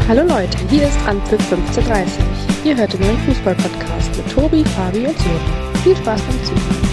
Hallo Leute, hier ist Anpfiff 15:30. Ihr hört den neuen Fußball-Podcast mit Tobi, Fabi und Sören. Viel Spaß beim Zuhören.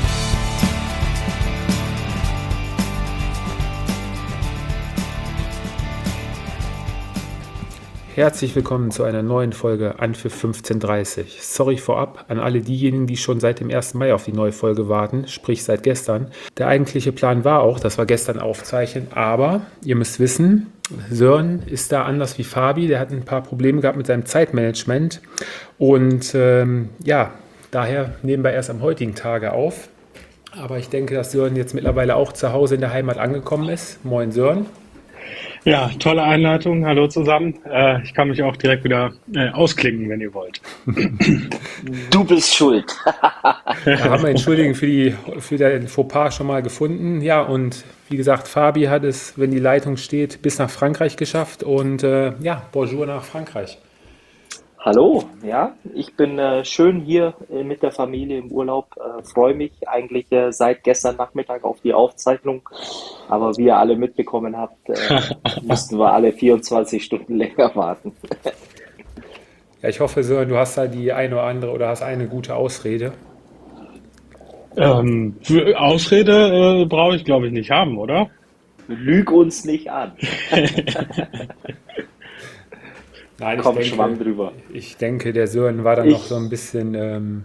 Herzlich willkommen zu einer neuen Folge Anpfiff 15:30. Sorry vorab an alle diejenigen, die schon seit dem 1. Mai auf die neue Folge warten, sprich seit gestern. Der eigentliche Plan war auch, dass wir gestern aufzeichnen, aber ihr müsst wissen, Sören ist da anders wie Fabi, der hat ein paar Probleme gehabt mit seinem Zeitmanagement und daher nehmen wir erst am heutigen Tage auf. Aber ich denke, dass Sören jetzt mittlerweile auch zu Hause in der Heimat angekommen ist. Moin Sören. Ja, tolle Einleitung. Hallo zusammen. Ich kann mich auch direkt wieder ausklingen, wenn ihr wollt. Du bist schuld. Da haben wir Entschuldigung für den Fauxpas schon mal gefunden. Ja, und wie gesagt, Fabi hat es, wenn die Leitung steht, bis nach Frankreich geschafft. Und bonjour nach Frankreich. Hallo, ja, ich bin schön hier mit der Familie im Urlaub. Freue mich eigentlich seit gestern Nachmittag auf die Aufzeichnung. Aber wie ihr alle mitbekommen habt, mussten wir alle 24 Stunden länger warten. Ja, ich hoffe, Sören, du hast da die eine oder andere oder hast eine gute Ausrede. Für Ausrede brauche ich, glaube ich, nicht haben, oder? Lüg uns nicht an. Nein, Komm, Schwamm drüber. Ich denke, der Sören war dann noch so ein bisschen,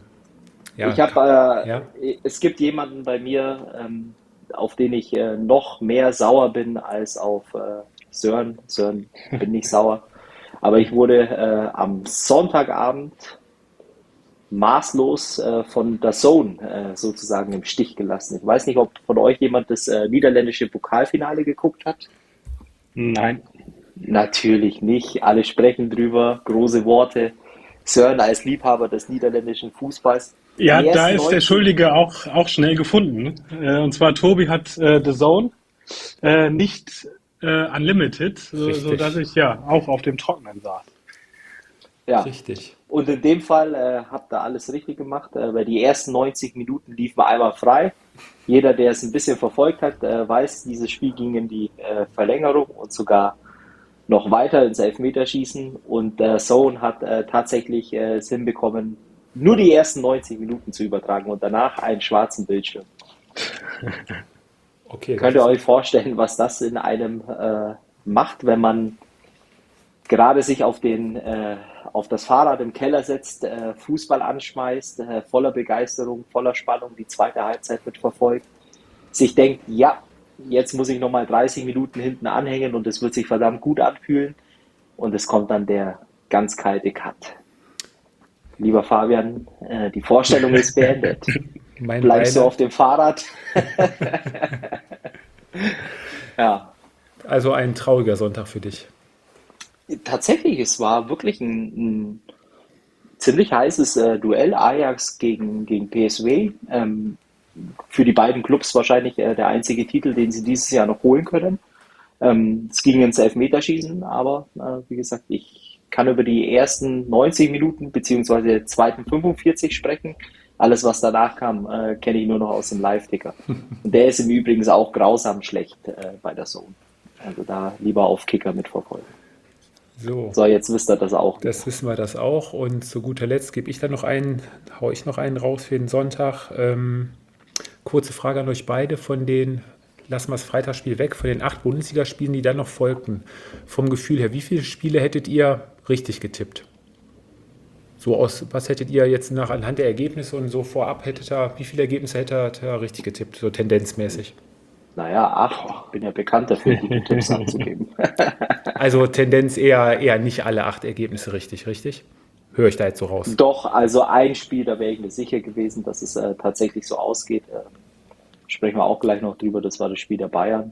Es gibt jemanden bei mir, auf den ich noch mehr sauer bin als auf Sören. Sören bin nicht sauer. Aber ich wurde am Sonntagabend maßlos von DAZN sozusagen im Stich gelassen. Ich weiß nicht, ob von euch jemand das niederländische Pokalfinale geguckt hat. Nein. Natürlich nicht. Alle sprechen drüber, große Worte. Sören als Liebhaber des niederländischen Fußballs. Ja, Die da ersten ist der 90 Schuldige auch schnell gefunden. Und zwar Tobi hat DAZN nicht unlimited, Richtig. sodass ich ja auch auf dem Trockenen saß. Ja, richtig. und in dem Fall habt ihr alles richtig gemacht, weil die ersten 90 Minuten liefen einmal frei. Jeder, der es ein bisschen verfolgt hat, weiß, dieses Spiel ging in die Verlängerung und sogar noch weiter ins Elfmeterschießen. Und der Zone hat tatsächlich es hinbekommen, nur die ersten 90 Minuten zu übertragen und danach einen schwarzen Bildschirm. Okay, Könnt ihr euch vorstellen, was das in einem macht, wenn man gerade sich auf das Fahrrad im Keller setzt, Fußball anschmeißt, voller Begeisterung, voller Spannung die zweite Halbzeit mitverfolgt, sich denkt, ja, jetzt muss ich nochmal 30 Minuten hinten anhängen und es wird sich verdammt gut anfühlen und es kommt dann der ganz kalte Cut. Lieber Fabian, die Vorstellung ist beendet. mein Bleibst du Beileid. auf dem Fahrrad? Ja, Also ein trauriger Sonntag für dich. tatsächlich, es war wirklich ein ziemlich heißes Duell, Ajax gegen PSV. Für die beiden Clubs wahrscheinlich der einzige Titel, den sie dieses Jahr noch holen können. Es ging ins Elfmeterschießen, aber wie gesagt, ich kann über die ersten 90 Minuten beziehungsweise zweiten 45 sprechen. Alles, was danach kam, kenne ich nur noch aus dem Live-Ticker. Und der ist im Übrigen auch grausam schlecht bei der Zone. Also da lieber auf Kicker mitverfolgen. So, So, jetzt wisst ihr das auch. das wissen wir das auch. Und zu guter Letzt haue ich noch einen raus für den Sonntag. Kurze Frage an euch beide lassen wir das Freitagsspiel weg, von den 8 Bundesligaspielen, die dann noch folgten. Vom Gefühl her, wie viele Spiele hättet ihr richtig getippt? Was hättet ihr jetzt anhand der Ergebnisse und so vorab wie viele Ergebnisse hättet ihr richtig getippt, so tendenzmäßig? Naja, 8. Ich bin ja bekannt dafür, gute Tipps anzugeben. Also Tendenz eher nicht alle 8 Ergebnisse richtig? Höre ich da jetzt so raus? Doch, also ein Spiel, da wäre ich mir sicher gewesen, dass es tatsächlich so ausgeht. Sprechen wir auch gleich noch drüber, das war das Spiel der Bayern.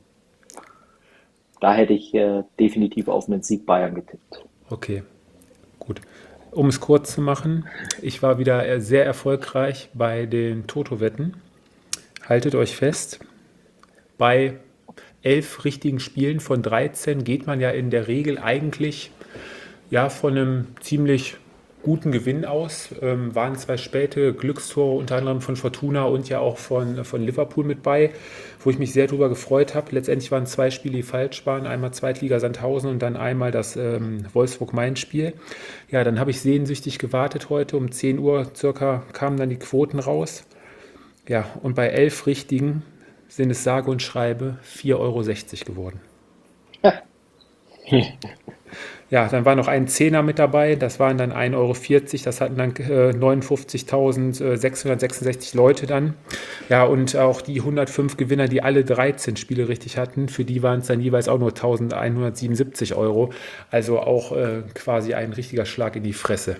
Da hätte ich definitiv auf einen Sieg Bayern getippt. Okay, gut. Um es kurz zu machen, ich war wieder sehr erfolgreich bei den Toto-Wetten. Haltet euch fest, bei 11 richtigen Spielen von 13 geht man ja in der Regel eigentlich von einem ziemlich guten Gewinn aus. Waren zwei späte Glückstore, unter anderem von Fortuna und ja auch von Liverpool mit bei, wo ich mich sehr drüber gefreut habe. Letztendlich waren zwei Spiele, die falsch waren. Einmal Zweitliga Sandhausen und dann einmal das Wolfsburg-Main-Spiel. Ja, dann habe ich sehnsüchtig gewartet heute. Um 10 Uhr circa kamen dann die Quoten raus. Ja, und bei 11 Richtigen sind es sage und schreibe 4,60 € geworden. Ja, dann war noch ein Zehner mit dabei, das waren dann 1,40 €, das hatten dann 59.666 Leute dann. Ja, und auch die 105 Gewinner, die alle 13 Spiele richtig hatten, für die waren es dann jeweils auch nur 1.177 €. Also auch quasi ein richtiger Schlag in die Fresse.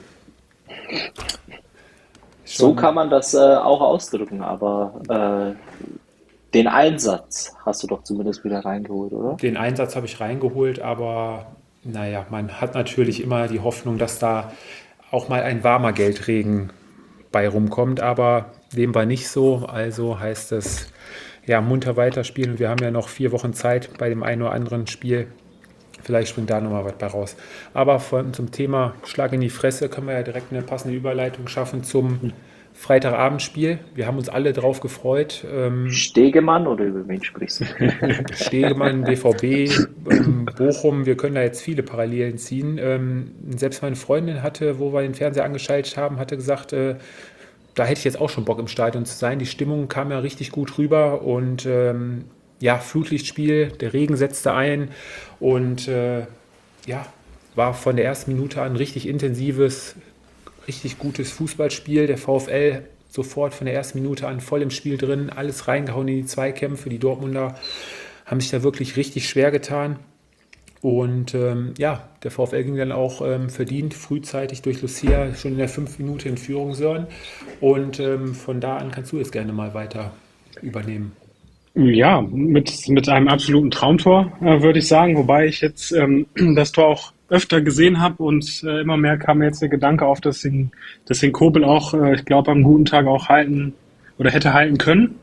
So Schon, kann man das auch ausdrücken, aber den Einsatz hast du doch zumindest wieder reingeholt, oder? den Einsatz habe ich reingeholt, aber naja, man hat natürlich immer die Hoffnung, dass da auch mal ein warmer Geldregen bei rumkommt, aber dem war nicht so. Also heißt es, ja, munter weiterspielen. Wir haben ja noch 4 Wochen Zeit bei dem einen oder anderen Spiel. Vielleicht springt da nochmal was bei raus. Aber zum Thema Schlag in die Fresse können wir ja direkt eine passende Überleitung schaffen zum Freitagabendspiel. Wir haben uns alle drauf gefreut. Stegemann oder über wen sprichst du? Stegemann, BVB, Bochum, wir können da jetzt viele Parallelen ziehen. Selbst meine Freundin hatte, wo wir den Fernseher angeschaltet haben, hatte gesagt, da hätte ich jetzt auch schon Bock im Stadion zu sein. Die Stimmung kam ja richtig gut rüber und ja, Flutlichtspiel, der Regen setzte ein und ja, war von der ersten Minute an richtig intensives, richtig gutes Fußballspiel. Der VfL sofort von der ersten Minute an voll im Spiel drin, alles reingehauen in die Zweikämpfe. Die Dortmunder haben sich da wirklich richtig schwer getan. Und ja, der VfL ging dann auch verdient frühzeitig durch Lucia schon in der 5. Minute in Führung, Sören. Und von da an kannst du es gerne mal weiter übernehmen. Ja, mit einem absoluten Traumtor, würde ich sagen, wobei ich jetzt das Tor auch öfter gesehen habe und immer mehr kam mir jetzt der Gedanke auf, dass den Kobel auch, ich glaube, am guten Tag auch halten oder hätte halten können.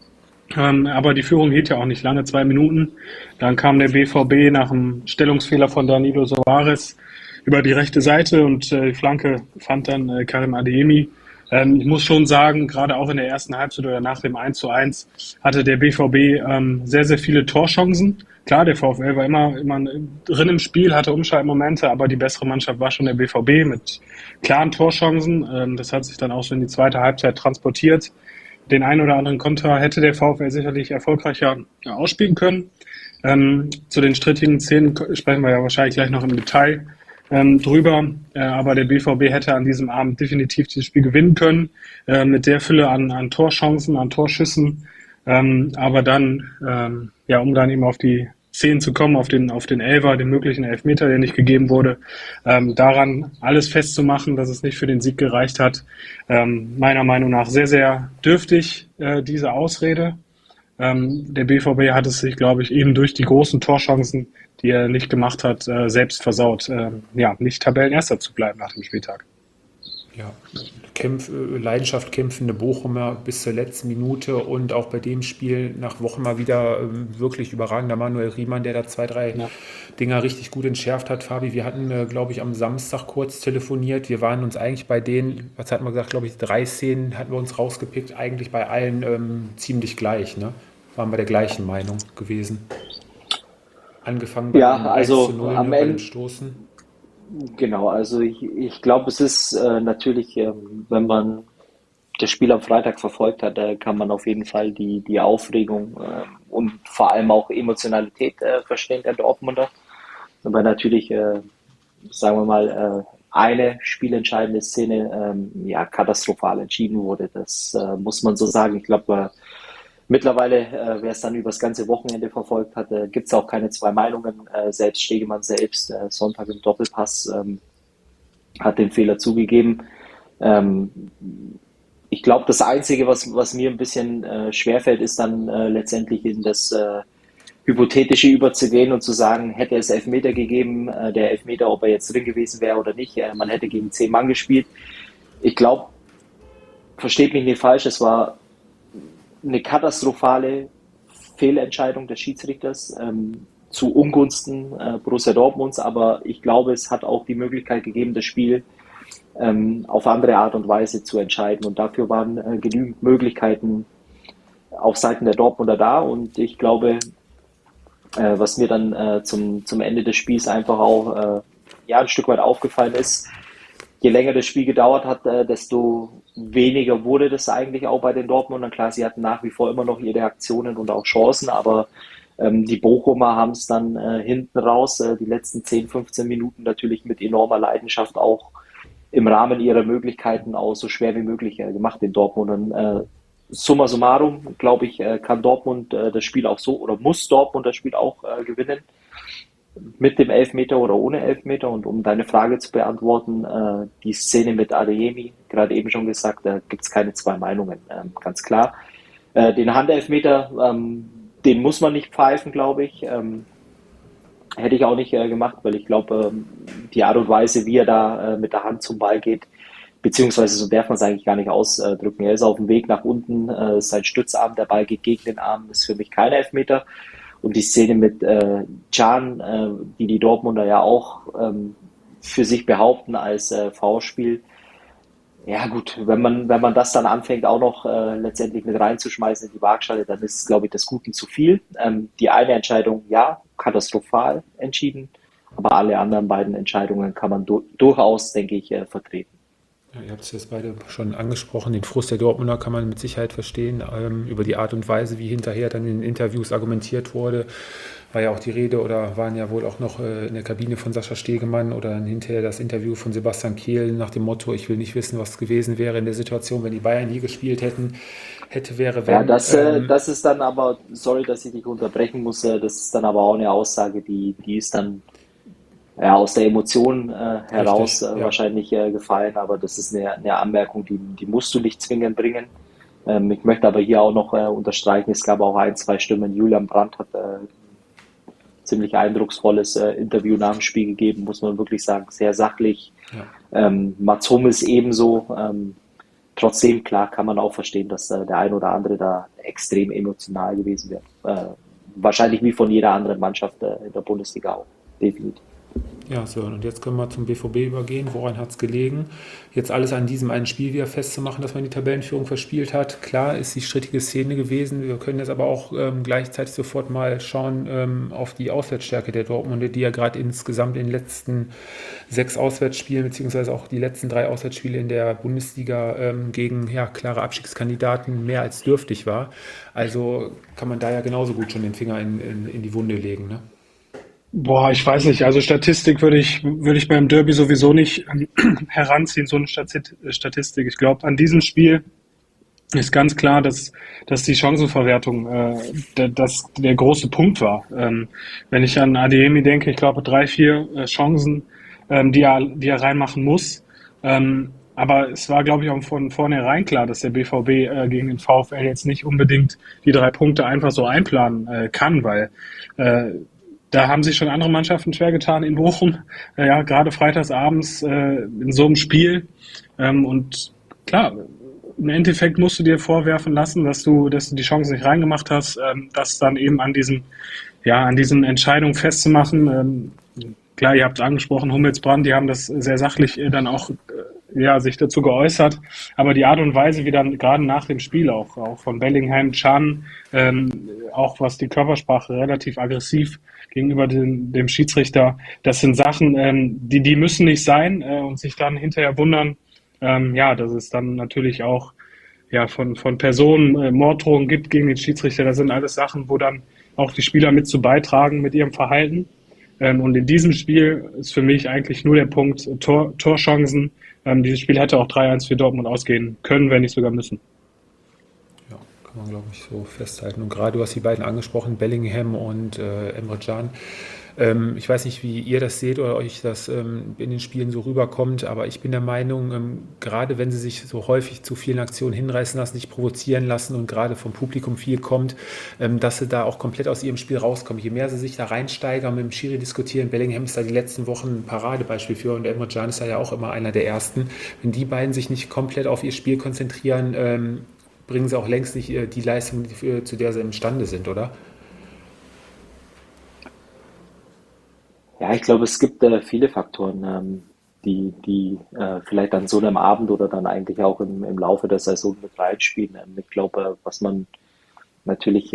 Aber die Führung hielt ja auch nicht lange, 2 Minuten. Dann kam der BVB nach einem Stellungsfehler von Danilo Soares über die rechte Seite und die Flanke fand dann Karim Adeyemi. Ich muss schon sagen, gerade auch in der ersten Halbzeit oder nach dem 1:1 hatte der BVB sehr, sehr viele Torchancen. Klar, der VfL war immer drin im Spiel, hatte Umschaltmomente, aber die bessere Mannschaft war schon der BVB mit klaren Torchancen. Das hat sich dann auch so in die zweite Halbzeit transportiert. Den einen oder anderen Konter hätte der VfL sicherlich erfolgreicher ausspielen können. Zu den strittigen Szenen sprechen wir ja wahrscheinlich gleich noch im Detail drüber. Aber der BVB hätte an diesem Abend definitiv dieses Spiel gewinnen können, mit der Fülle an Torchancen, an Torschüssen. Aber dann, ja, um dann eben auf die Szenen zu kommen, auf den Elfer, den möglichen Elfmeter, der nicht gegeben wurde, daran alles festzumachen, dass es nicht für den Sieg gereicht hat. Meiner Meinung nach sehr, sehr dürftig, diese Ausrede. Der BVB hat es sich, glaube ich, eben durch die großen Torchancen, die er nicht gemacht hat, selbst versaut, ja, nicht Tabellenerster zu bleiben nach dem Spieltag. Ja, Leidenschaft kämpfende Bochumer bis zur letzten Minute und auch bei dem Spiel nach Wochen mal wieder wirklich überragender Manuel Riemann, der da 2, 3 Dinger richtig gut entschärft hat. Fabi, wir hatten, glaube ich, am Samstag kurz telefoniert. Wir waren uns eigentlich bei den, was hatten wir gesagt, glaube ich, 3 Szenen hatten wir uns rausgepickt, eigentlich bei allen ziemlich gleich, ne? Waren wir der gleichen Meinung gewesen. Angefangen bei Ja, dem also 1:0 am bei dem Ende, Stoßen. genau, also ich glaube, es ist natürlich, wenn man das Spiel am Freitag verfolgt hat, da kann man auf jeden Fall die Aufregung und vor allem auch Emotionalität verstehen der Dortmunder. Aber natürlich, sagen wir mal, eine spielentscheidende Szene ja, katastrophal entschieden wurde. Das muss man so sagen. Ich glaube, mittlerweile, wer es dann über das ganze Wochenende verfolgt hat, gibt es auch keine zwei Meinungen. Selbst Stegemann selbst, Sonntag im Doppelpass, hat den Fehler zugegeben. Ähm, Ich glaube, das Einzige, was mir ein bisschen schwerfällt, ist dann letztendlich in das Hypothetische überzugehen und zu sagen, hätte es Elfmeter gegeben, der Elfmeter, ob er jetzt drin gewesen wäre oder nicht, man hätte gegen 10 Mann gespielt. Ich glaube, versteht mich nicht falsch, es war eine katastrophale Fehlentscheidung des Schiedsrichters zu Ungunsten Borussia Dortmunds, aber ich glaube, es hat auch die Möglichkeit gegeben, das Spiel auf andere Art und Weise zu entscheiden. Und dafür waren genügend Möglichkeiten auf Seiten der Dortmunder da. Und ich glaube, was mir dann zum Ende des Spiels einfach auch ja, ein Stück weit aufgefallen ist, je länger das Spiel gedauert hat, desto weniger wurde das eigentlich auch bei den Dortmundern. Klar, sie hatten nach wie vor immer noch ihre Aktionen und auch Chancen, aber die Bochumer haben es dann hinten raus, die letzten 10, 15 Minuten natürlich mit enormer Leidenschaft auch im Rahmen ihrer Möglichkeiten auch so schwer wie möglich gemacht den Dortmundern. Summa summarum, glaube ich, kann Dortmund das Spiel auch so oder muss Dortmund das Spiel auch gewinnen mit dem Elfmeter oder ohne Elfmeter. Und um deine Frage zu beantworten, die Szene mit Adeyemi, gerade eben schon gesagt, da gibt es keine zwei Meinungen, ganz klar. Den Handelfmeter, den muss man nicht pfeifen, glaube ich. Hätte ich auch nicht gemacht, weil ich glaube, die Art und Weise, wie er da mit der Hand zum Ball geht, beziehungsweise so darf man es eigentlich gar nicht ausdrücken. Er ist auf dem Weg nach unten, sein Stützarm, der Ball geht gegen den Arm, ist für mich kein Elfmeter. Und die Szene mit Can, die Dortmunder ja auch für sich behaupten als Foulspiel, ja gut, wenn man das dann anfängt auch noch letztendlich mit reinzuschmeißen in die Waagschale, dann ist es, glaube ich, des Guten zu viel. Die eine Entscheidung, ja, katastrophal entschieden, aber alle anderen beiden Entscheidungen kann man durchaus, denke ich, vertreten. Ja, ihr habt es jetzt beide schon angesprochen. Den Frust der Dortmunder kann man mit Sicherheit verstehen. Über die Art und Weise, wie hinterher dann in den Interviews argumentiert wurde, war ja auch die Rede oder waren ja wohl auch noch in der Kabine von Sascha Stegemann oder dann hinterher das Interview von Sebastian Kehl nach dem Motto, ich will nicht wissen, was gewesen wäre in der Situation, wenn die Bayern hier gespielt hätten, wäre, Ja, wenn. das ist dann aber, sorry, dass ich dich unterbrechen muss, das ist dann aber auch eine Aussage, die ist dann ja, aus der Emotion heraus Richtig, ja. wahrscheinlich gefallen, aber das ist eine Anmerkung, die musst du nicht zwingend bringen. Ich möchte aber hier auch noch unterstreichen, es gab auch ein, zwei Stimmen. Julian Brandt hat ziemlich eindrucksvolles Interview nach dem Spiel gegeben, muss man wirklich sagen, sehr sachlich. Ja. Mats Hummels ebenso. Trotzdem, klar, kann man auch verstehen, dass der ein oder andere da extrem emotional gewesen wäre. Wahrscheinlich wie von jeder anderen Mannschaft in der Bundesliga auch, definitiv. Ja, so, und jetzt können wir zum BVB übergehen. Woran hat es gelegen? Jetzt alles an diesem einen Spiel wieder festzumachen, dass man die Tabellenführung verspielt hat. Klar ist die strittige Szene gewesen. Wir können jetzt aber auch gleichzeitig sofort mal schauen auf die Auswärtsstärke der Dortmunder, die ja gerade insgesamt in den letzten 6 Auswärtsspielen, beziehungsweise auch die letzten 3 Auswärtsspiele in der Bundesliga gegen klare Abstiegskandidaten mehr als dürftig war. Also kann man da ja genauso gut schon den Finger in die Wunde legen, ne? Boah, ich weiß nicht. Also Statistik würde ich beim Derby sowieso nicht heranziehen, so eine Statistik. Ich glaube, an diesem Spiel ist ganz klar, dass die Chancenverwertung der große Punkt war. Wenn ich an Adeyemi denke, ich glaube 3, 4 Chancen, die er reinmachen muss. Aber es war, glaube ich, auch von vornherein klar, dass der BVB gegen den VfL jetzt nicht unbedingt die 3 Punkte einfach so einplanen kann, weil da haben sich schon andere Mannschaften schwer getan in Bochum, ja, gerade freitagsabends in so einem Spiel. Und klar, im Endeffekt musst du dir vorwerfen lassen, dass du die Chance nicht reingemacht hast, das dann eben an diesen Entscheidungen festzumachen. Klar, ihr habt es angesprochen, Hummels, Brandt, die haben das sehr sachlich dann auch sich dazu geäußert. Aber die Art und Weise, wie dann gerade nach dem Spiel auch von Bellingham, Can, auch was die Körpersprache relativ aggressiv gegenüber dem Schiedsrichter, das sind Sachen, die müssen nicht sein und sich dann hinterher wundern, dass es dann natürlich auch von Personen Morddrohungen gibt gegen den Schiedsrichter. Das sind alles Sachen, wo dann auch die Spieler mit zu beitragen mit ihrem Verhalten. Und in diesem Spiel ist für mich eigentlich nur der Punkt Torchancen. Dieses Spiel hätte auch 3-1 für Dortmund ausgehen können, wenn nicht sogar müssen. Ja, kann man, glaube ich, so festhalten. Und gerade, du hast die beiden angesprochen, Bellingham und Emre Can. Ich weiß nicht, wie ihr das seht oder euch das in den Spielen so rüberkommt, aber ich bin der Meinung, gerade wenn sie sich so häufig zu vielen Aktionen hinreißen lassen, sich provozieren lassen und gerade vom Publikum viel kommt, dass sie da auch komplett aus ihrem Spiel rauskommen. Je mehr sie sich da reinsteigern, mit dem Schiri diskutieren, Bellingham ist da die letzten Wochen ein Paradebeispiel für und Emre Can ist da ja auch immer einer der Ersten. Wenn die beiden sich nicht komplett auf ihr Spiel konzentrieren, bringen sie auch längst nicht die Leistung, zu der sie imstande sind, oder? Ja, ich glaube, es gibt viele Faktoren. die vielleicht an so einem Abend oder dann eigentlich auch im Laufe der Saison mit reinspielen. Ich glaube, was man natürlich,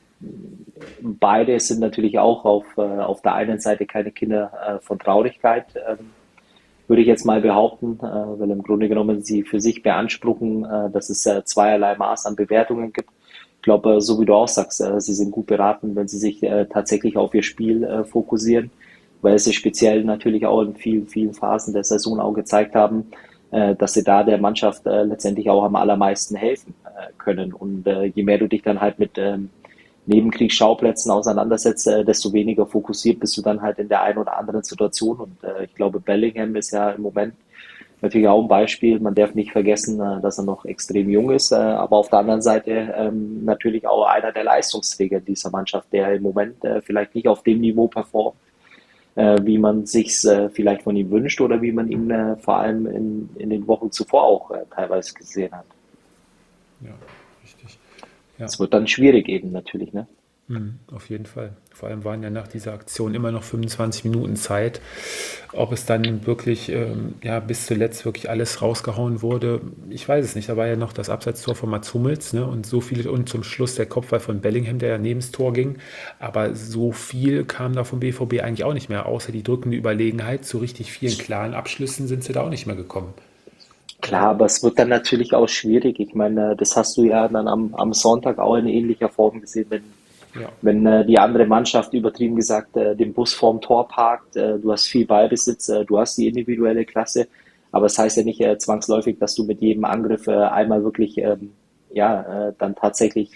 beide sind natürlich auch auf der einen Seite keine Kinder von Traurigkeit, würde ich jetzt mal behaupten, weil im Grunde genommen sie für sich beanspruchen, dass es zweierlei Maß an Bewertungen gibt. Ich glaube, so wie du auch sagst, sie sind gut beraten, wenn sie sich tatsächlich auf ihr Spiel fokussieren, weil sie speziell natürlich auch in vielen, vielen Phasen der Saison auch gezeigt haben, dass sie da der Mannschaft letztendlich auch am allermeisten helfen können. Und je mehr du dich dann halt mit Nebenkriegsschauplätzen auseinandersetzt, desto weniger fokussiert bist du dann halt in der einen oder anderen Situation. Und ich glaube, Bellingham ist ja im Moment natürlich auch ein Beispiel. Man darf nicht vergessen, dass er noch extrem jung ist, aber auf der anderen Seite natürlich auch einer der Leistungsträger dieser Mannschaft, der im Moment vielleicht nicht auf dem Niveau performt, wie man sich vielleicht von ihm wünscht oder wie man ihn vor allem in den Wochen zuvor auch teilweise gesehen hat. Ja, richtig. Ja. Es wird dann schwierig eben natürlich, ne? Auf jeden Fall. Vor allem waren ja nach dieser Aktion immer noch 25 Minuten Zeit. Ob es dann wirklich bis zuletzt wirklich alles rausgehauen wurde, ich weiß es nicht. Da war ja noch das Abseitstor von Mats Hummels, ne? Und so viel und zum Schluss der Kopfball von Bellingham, der ja neben das Tor ging. Aber so viel kam da vom BVB eigentlich auch nicht mehr, außer die drückende Überlegenheit. Zu richtig vielen klaren Abschlüssen sind sie da auch nicht mehr gekommen. Klar, aber es wird dann natürlich auch schwierig. Ich meine, das hast du ja dann am Sonntag auch in ähnlicher Form gesehen, wenn die andere Mannschaft, übertrieben gesagt, den Bus vorm Tor parkt, du hast viel Ballbesitz, du hast die individuelle Klasse, aber es heißt ja nicht zwangsläufig, dass du mit jedem Angriff einmal wirklich dann tatsächlich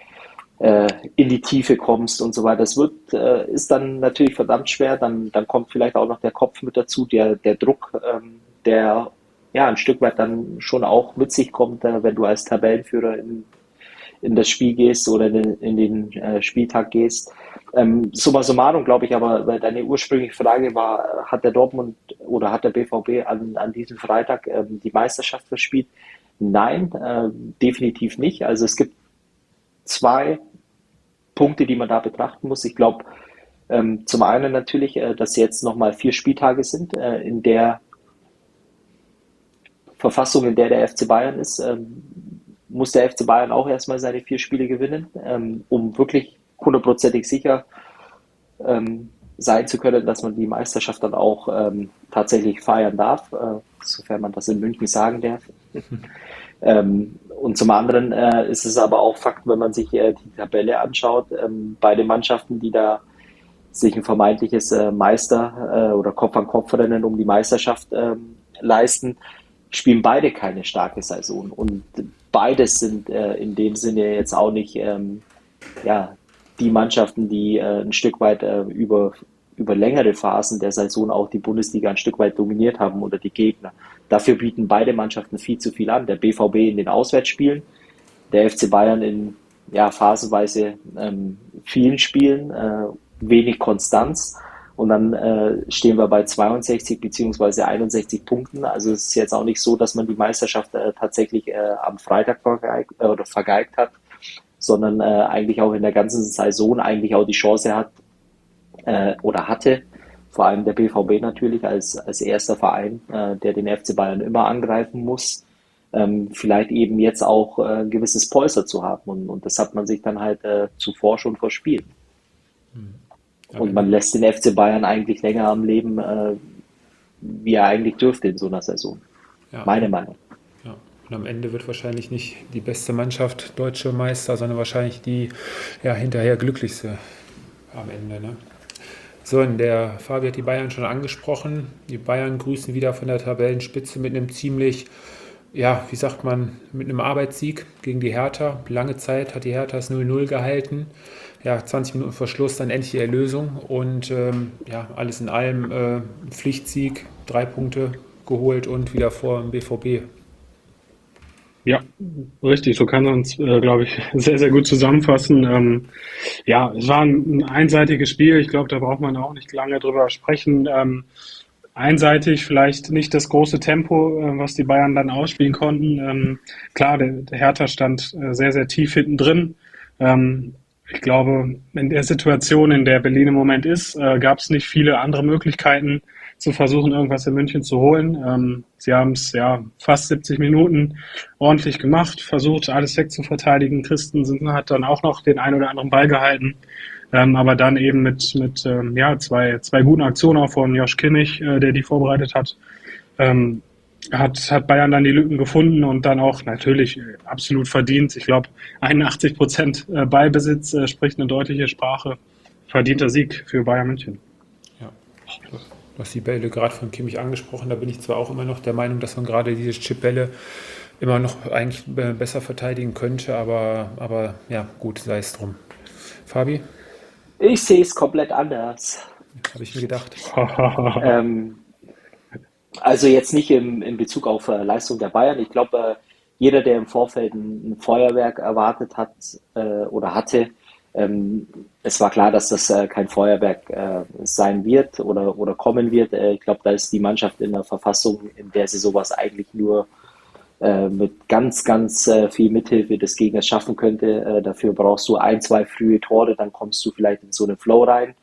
in die Tiefe kommst und so weiter. Ist dann natürlich verdammt schwer, dann kommt vielleicht auch noch der Kopf mit dazu, der Druck, der ja ein Stück weit dann schon auch mit sich kommt, wenn du als Tabellenführer in das Spiel gehst oder in den Spieltag gehst. Summa summarum glaube ich aber, weil deine ursprüngliche Frage war, hat der Dortmund oder hat der BVB an diesem Freitag die Meisterschaft verspielt? Nein, definitiv nicht. Also es gibt zwei Punkte, die man da betrachten muss. Ich glaube, zum einen natürlich, dass jetzt nochmal 4 Spieltage sind, in der Verfassung, in der FC Bayern ist, muss der FC Bayern auch erstmal seine 4 Spiele gewinnen, um wirklich hundertprozentig sicher sein zu können, dass man die Meisterschaft dann auch tatsächlich feiern darf, sofern man das in München sagen darf. Und zum anderen ist es aber auch Fakt, wenn man sich die Tabelle anschaut, beide Mannschaften, die da sich ein vermeintliches Meister- oder Kopf-an-Kopf-Rennen um die Meisterschaft leisten, spielen beide keine starke Saison. Und beides sind in dem Sinne jetzt auch nicht die Mannschaften, die ein Stück weit über längere Phasen der Saison auch die Bundesliga ein Stück weit dominiert haben oder die Gegner. Dafür bieten beide Mannschaften viel zu viel an. Der BVB in den Auswärtsspielen, der FC Bayern in phasenweise vielen Spielen, wenig Konstanz. Und dann stehen wir bei 62 beziehungsweise 61 Punkten. Also es ist jetzt auch nicht so, dass man die Meisterschaft tatsächlich am Freitag vergeigt hat, sondern eigentlich auch in der ganzen Saison eigentlich auch die Chance hat oder hatte, vor allem der BVB natürlich als erster Verein, der den FC Bayern immer angreifen muss, vielleicht eben jetzt auch ein gewisses Polster zu haben. Und das hat man sich dann halt zuvor schon verspielt. Und man lässt den FC Bayern eigentlich länger am Leben, wie er eigentlich dürfte in so einer Saison. Ja. Meine Meinung. Ja. Und am Ende wird wahrscheinlich nicht die beste Mannschaft deutsche Meister, sondern wahrscheinlich die hinterher glücklichste am Ende. Ne? So, und der Fabi hat die Bayern schon angesprochen. Die Bayern grüßen wieder von der Tabellenspitze mit einem ziemlich, wie sagt man, mit einem Arbeitssieg gegen die Hertha. Lange Zeit hat die Hertha das 0-0 gehalten. 20 Minuten vor Schluss dann endlich die Erlösung und alles in allem Pflichtsieg, 3 Punkte geholt und wieder vor dem BVB. Ja, richtig, so kann man es, glaube ich, sehr, sehr gut zusammenfassen. Es war ein einseitiges Spiel. Ich glaube, da braucht man auch nicht lange drüber sprechen. Einseitig vielleicht nicht das große Tempo, was die Bayern dann ausspielen konnten. Klar, der Hertha stand sehr, sehr tief hinten drin. Ich glaube, in der Situation, in der Berlin im Moment ist, gab es nicht viele andere Möglichkeiten, zu versuchen, irgendwas in München zu holen. Sie haben es ja fast 70 Minuten ordentlich gemacht, versucht, alles wegzuverteidigen. Christensen hat dann auch noch den einen oder anderen Ball gehalten. Aber dann eben mit zwei guten Aktionen auch von Josh Kimmich, der die vorbereitet hat, hat Bayern dann die Lücken gefunden und dann auch natürlich absolut verdient. Ich glaube, 81% Ballbesitz spricht eine deutliche Sprache. Verdienter Sieg für Bayern München. Ja, du hast die Bälle gerade von Kimmich angesprochen. Da bin ich zwar auch immer noch der Meinung, dass man gerade diese Chipbälle immer noch eigentlich besser verteidigen könnte, aber ja, gut, sei es drum. Fabi? Ich sehe es komplett anders. Habe ich mir gedacht. Ähm, also jetzt nicht in Bezug auf Leistung der Bayern. Ich glaube, jeder, der im Vorfeld ein Feuerwerk erwartet hat oder hatte, es war klar, dass das kein Feuerwerk sein wird oder kommen wird. Ich glaube, da ist die Mannschaft in einer Verfassung, in der sie sowas eigentlich nur mit ganz, ganz viel Mithilfe des Gegners schaffen könnte. Dafür brauchst du ein, zwei frühe Tore, dann kommst du vielleicht in so einen Flow rein.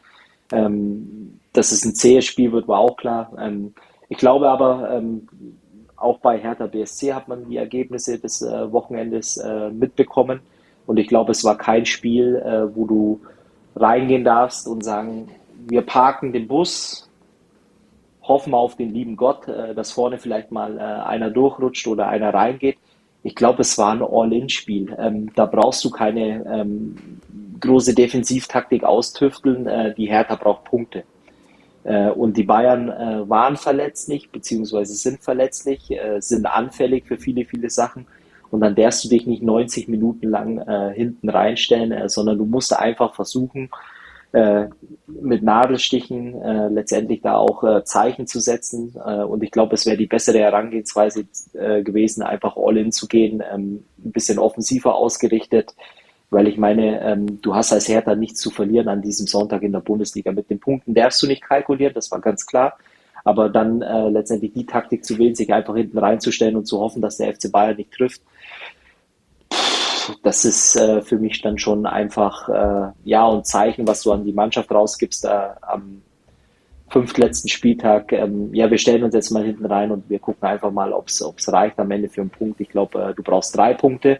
Dass es ein zähes Spiel wird, war auch klar. Ich glaube aber, auch bei Hertha BSC hat man die Ergebnisse des Wochenendes mitbekommen. Und ich glaube, es war kein Spiel, wo du reingehen darfst und sagen, wir parken den Bus, hoffen auf den lieben Gott, dass vorne vielleicht mal einer durchrutscht oder einer reingeht. Ich glaube, es war ein All-In-Spiel. Da brauchst du keine große Defensivtaktik austüfteln. Die Hertha braucht Punkte. Und die Bayern waren verletzlich, beziehungsweise sind verletzlich, sind anfällig für viele, viele Sachen. Und dann darfst du dich nicht 90 Minuten lang hinten reinstellen, sondern du musst einfach versuchen, mit Nadelstichen letztendlich da auch Zeichen zu setzen. Und ich glaube, es wäre die bessere Herangehensweise gewesen, einfach all-in zu gehen, ein bisschen offensiver ausgerichtet, weil ich meine, du hast als Hertha nichts zu verlieren an diesem Sonntag in der Bundesliga. Mit den Punkten darfst du nicht kalkulieren, das war ganz klar. Aber dann letztendlich die Taktik zu wählen, sich einfach hinten reinzustellen und zu hoffen, dass der FC Bayern nicht trifft, das ist für mich dann schon einfach und Zeichen, was du an die Mannschaft rausgibst am fünftletzten Spieltag. Wir stellen uns jetzt mal hinten rein und wir gucken einfach mal, ob es reicht am Ende für einen Punkt. Ich glaube, du brauchst 3 Punkte.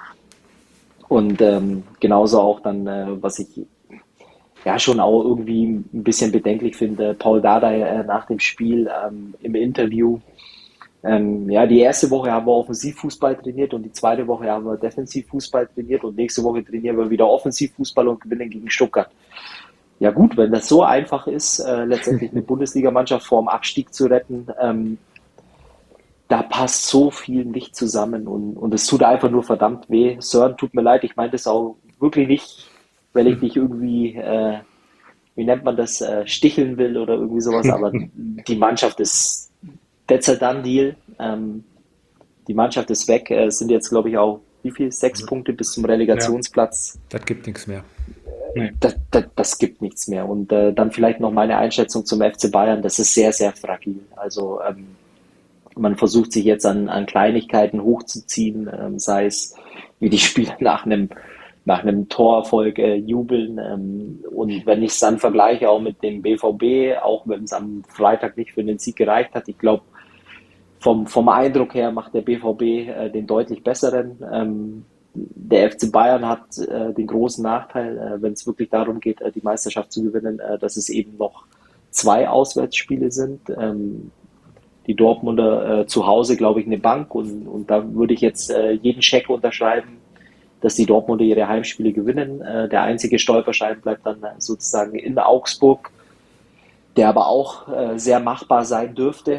Und genauso auch dann, was ich schon auch irgendwie ein bisschen bedenklich finde, Paul Dardai nach dem Spiel im Interview. Die erste Woche haben wir Offensivfußball trainiert und die zweite Woche haben wir Defensivfußball trainiert und nächste Woche trainieren wir wieder Offensivfußball und gewinnen gegen Stuttgart. Ja gut, wenn das so einfach ist, letztendlich eine Bundesligamannschaft vor dem Abstieg zu retten, da passt so viel nicht zusammen und es tut einfach nur verdammt weh. Sören, tut mir leid, ich meine das auch wirklich nicht, weil ich dich irgendwie, wie nennt man das, sticheln will oder irgendwie sowas, aber die Mannschaft ist that's a done deal. Die Mannschaft ist weg. Es sind jetzt, glaube ich, auch wie viel? 6 Punkte bis zum Relegationsplatz. Das gibt nichts mehr. Nee. Das gibt nichts mehr. Und dann vielleicht noch meine Einschätzung zum FC Bayern. Das ist sehr, sehr fragil. Also man versucht sich jetzt an Kleinigkeiten hochzuziehen, sei es wie die Spieler nach einem Torerfolg jubeln. Und wenn ich es dann vergleiche auch mit dem BVB, auch wenn es am Freitag nicht für den Sieg gereicht hat, ich glaube, vom Eindruck her macht der BVB den deutlich besseren. Der FC Bayern hat den großen Nachteil, wenn es wirklich darum geht, die Meisterschaft zu gewinnen, dass es eben noch 2 Auswärtsspiele sind. Die Dortmunder zu Hause, glaube ich, eine Bank. Und da würde ich jetzt jeden Scheck unterschreiben, dass die Dortmunder ihre Heimspiele gewinnen. Der einzige Stolperstein bleibt dann sozusagen in Augsburg, der aber auch sehr machbar sein dürfte,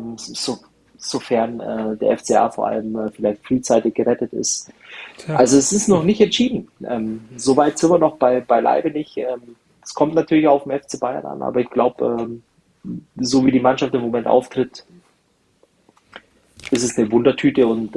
sofern der FCA vor allem vielleicht frühzeitig gerettet ist. Tja. Also es ist noch nicht entschieden. Soweit sind wir noch beileibe nicht. Es kommt natürlich auf den FC Bayern an, aber ich glaube, so wie die Mannschaft im Moment auftritt, ist es eine Wundertüte und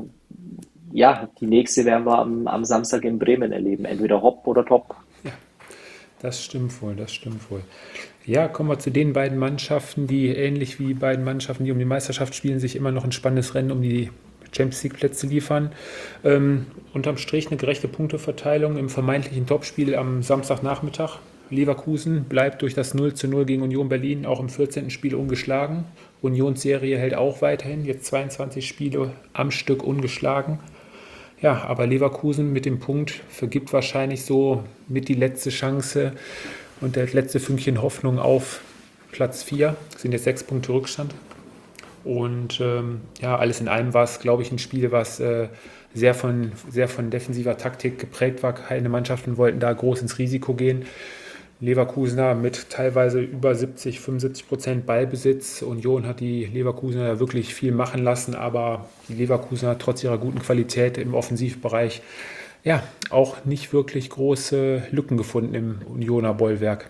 die nächste werden wir am Samstag in Bremen erleben. Entweder hopp oder top. Das stimmt wohl. Ja, kommen wir zu den beiden Mannschaften, die ähnlich wie beiden Mannschaften, die um die Meisterschaft spielen, sich immer noch ein spannendes Rennen um die Champions League Plätze liefern. Unterm Strich eine gerechte Punkteverteilung im vermeintlichen Topspiel am Samstagnachmittag. Leverkusen bleibt durch das 0:0 gegen Union Berlin auch im 14. Spiel ungeschlagen. Unionsserie hält auch weiterhin, jetzt 22 Spiele am Stück ungeschlagen. Ja, aber Leverkusen mit dem Punkt vergibt wahrscheinlich so mit die letzte Chance und das letzte Fünkchen Hoffnung auf Platz 4. Das sind jetzt 6 Punkte Rückstand. Und ja, alles in allem war es, glaube ich, ein Spiel, was sehr von defensiver Taktik geprägt war. Keine Mannschaften wollten da groß ins Risiko gehen. Leverkusener mit teilweise über 70-75% Ballbesitz. Union hat die Leverkusener ja wirklich viel machen lassen, aber die Leverkusener trotz ihrer guten Qualität im Offensivbereich ja auch nicht wirklich große Lücken gefunden im Unioner Bollwerk.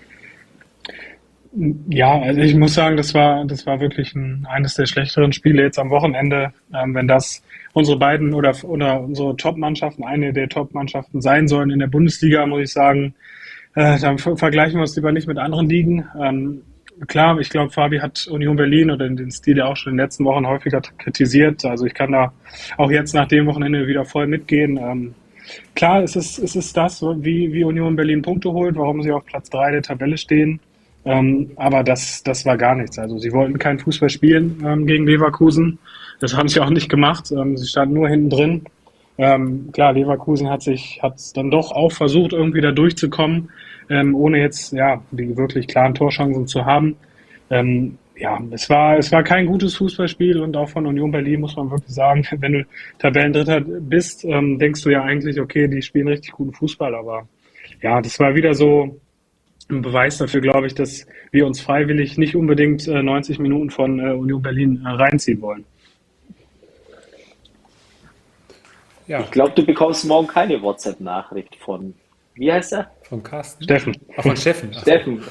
Ja, also ich muss sagen, das war wirklich eines der schlechteren Spiele jetzt am Wochenende. Wenn das unsere beiden oder unsere Top-Mannschaften, eine der Top-Mannschaften sein sollen in der Bundesliga, muss ich sagen, dann vergleichen wir uns lieber nicht mit anderen Ligen. Klar, ich glaube, Fabi hat Union Berlin oder den Stil ja auch schon in den letzten Wochen häufiger kritisiert. Also ich kann da auch jetzt nach dem Wochenende wieder voll mitgehen. Klar, es ist das, wie Union Berlin Punkte holt, warum sie auf Platz 3 der Tabelle stehen. Aber das war gar nichts. Also sie wollten keinen Fußball spielen gegen Leverkusen. Das haben sie auch nicht gemacht. Sie standen nur hinten drin. Klar, Leverkusen hat dann doch auch versucht, irgendwie da durchzukommen, ohne jetzt ja die wirklich klaren Torchancen zu haben. Ja, es war kein gutes Fußballspiel und auch von Union Berlin muss man wirklich sagen, wenn du Tabellendritter bist, denkst du ja eigentlich, okay, die spielen richtig guten Fußball, aber ja, das war wieder so ein Beweis dafür, glaube ich, dass wir uns freiwillig nicht unbedingt 90 Minuten von Union Berlin reinziehen wollen. Ja, Ich glaube, du bekommst morgen keine WhatsApp-Nachricht von, wie heißt er? von Carsten. Steffen. Von Steffen. Ach, Steffen.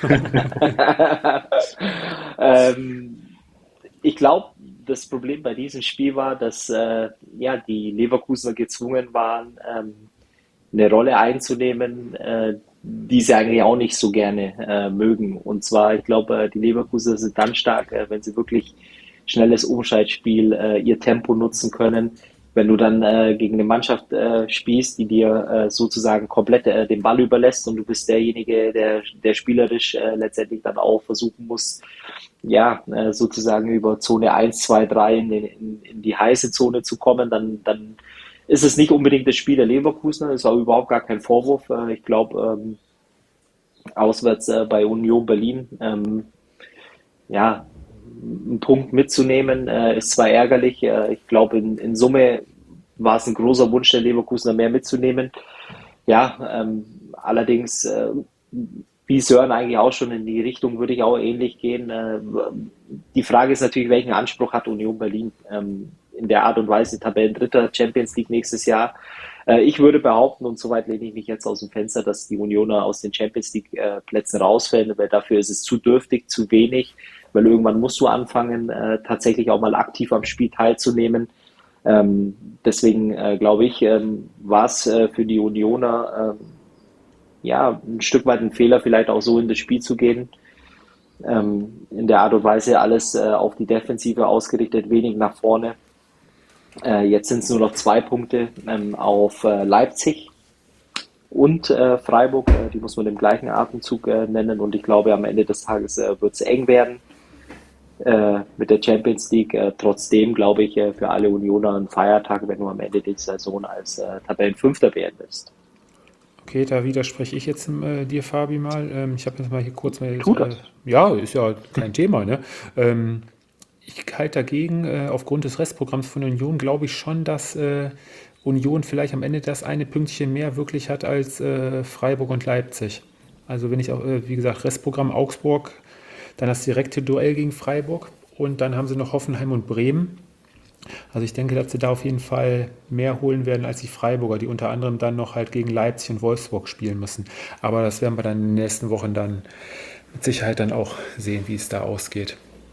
Ich glaube, das Problem bei diesem Spiel war, dass ja, die Leverkusener gezwungen waren, eine Rolle einzunehmen, die sie eigentlich auch nicht so gerne mögen. Und zwar, ich glaube, die Leverkusener sind dann stark, wenn sie wirklich schnelles Umschaltspiel, ihr Tempo nutzen können. Wenn du dann gegen eine Mannschaft spielst, die dir sozusagen komplett den Ball überlässt und du bist derjenige, der spielerisch letztendlich dann auch versuchen muss, ja, sozusagen über Zone 1, 2, 3 in die heiße Zone zu kommen, dann ist es nicht unbedingt das Spiel der Leverkusener, ist auch überhaupt gar kein Vorwurf. Ich glaube, auswärts bei Union Berlin, ja, einen Punkt mitzunehmen, ist zwar ärgerlich. Ich glaube, in Summe war es ein großer Wunsch der Leverkusener, mehr mitzunehmen. Ja, allerdings, wie Sören eigentlich auch schon in die Richtung, würde ich auch ähnlich gehen. Die Frage ist natürlich, welchen Anspruch hat Union Berlin in der Art und Weise, Tabellendritter, Champions League nächstes Jahr. Ich würde behaupten, und soweit lehne ich mich jetzt aus dem Fenster, dass die Unioner aus den Champions League Plätzen rausfällen, weil dafür ist es zu dürftig, zu wenig, weil irgendwann musst du anfangen, tatsächlich auch mal aktiv am Spiel teilzunehmen. Deswegen glaube ich, war es für die Unioner ja ein Stück weit ein Fehler, vielleicht auch so in das Spiel zu gehen. In der Art und Weise alles auf die Defensive ausgerichtet, wenig nach vorne. Jetzt sind es nur noch 2 Punkte auf Leipzig und Freiburg. Die muss man im gleichen Atemzug nennen. Und ich glaube, am Ende des Tages wird es eng werden mit der Champions League. Trotzdem glaube ich für alle Unioner ein Feiertag, wenn du am Ende die Saison als Tabellenfünfter beendest. Okay, da widerspreche ich jetzt dir, Fabi, mal. Ich habe jetzt mal hier kurz mal. Tu das. Ja, ist ja kein Thema, ne? Ich halte dagegen, aufgrund des Restprogramms von Union, glaube ich schon, dass Union vielleicht am Ende das eine Pünktchen mehr wirklich hat als Freiburg und Leipzig. Also wenn ich auch, wie gesagt, Restprogramm Augsburg, dann das direkte Duell gegen Freiburg und dann haben sie noch Hoffenheim und Bremen. Also ich denke, dass sie da auf jeden Fall mehr holen werden als die Freiburger, die unter anderem dann noch halt gegen Leipzig und Wolfsburg spielen müssen. Aber das werden wir dann in den nächsten Wochen dann mit Sicherheit dann auch sehen, wie es da ausgeht.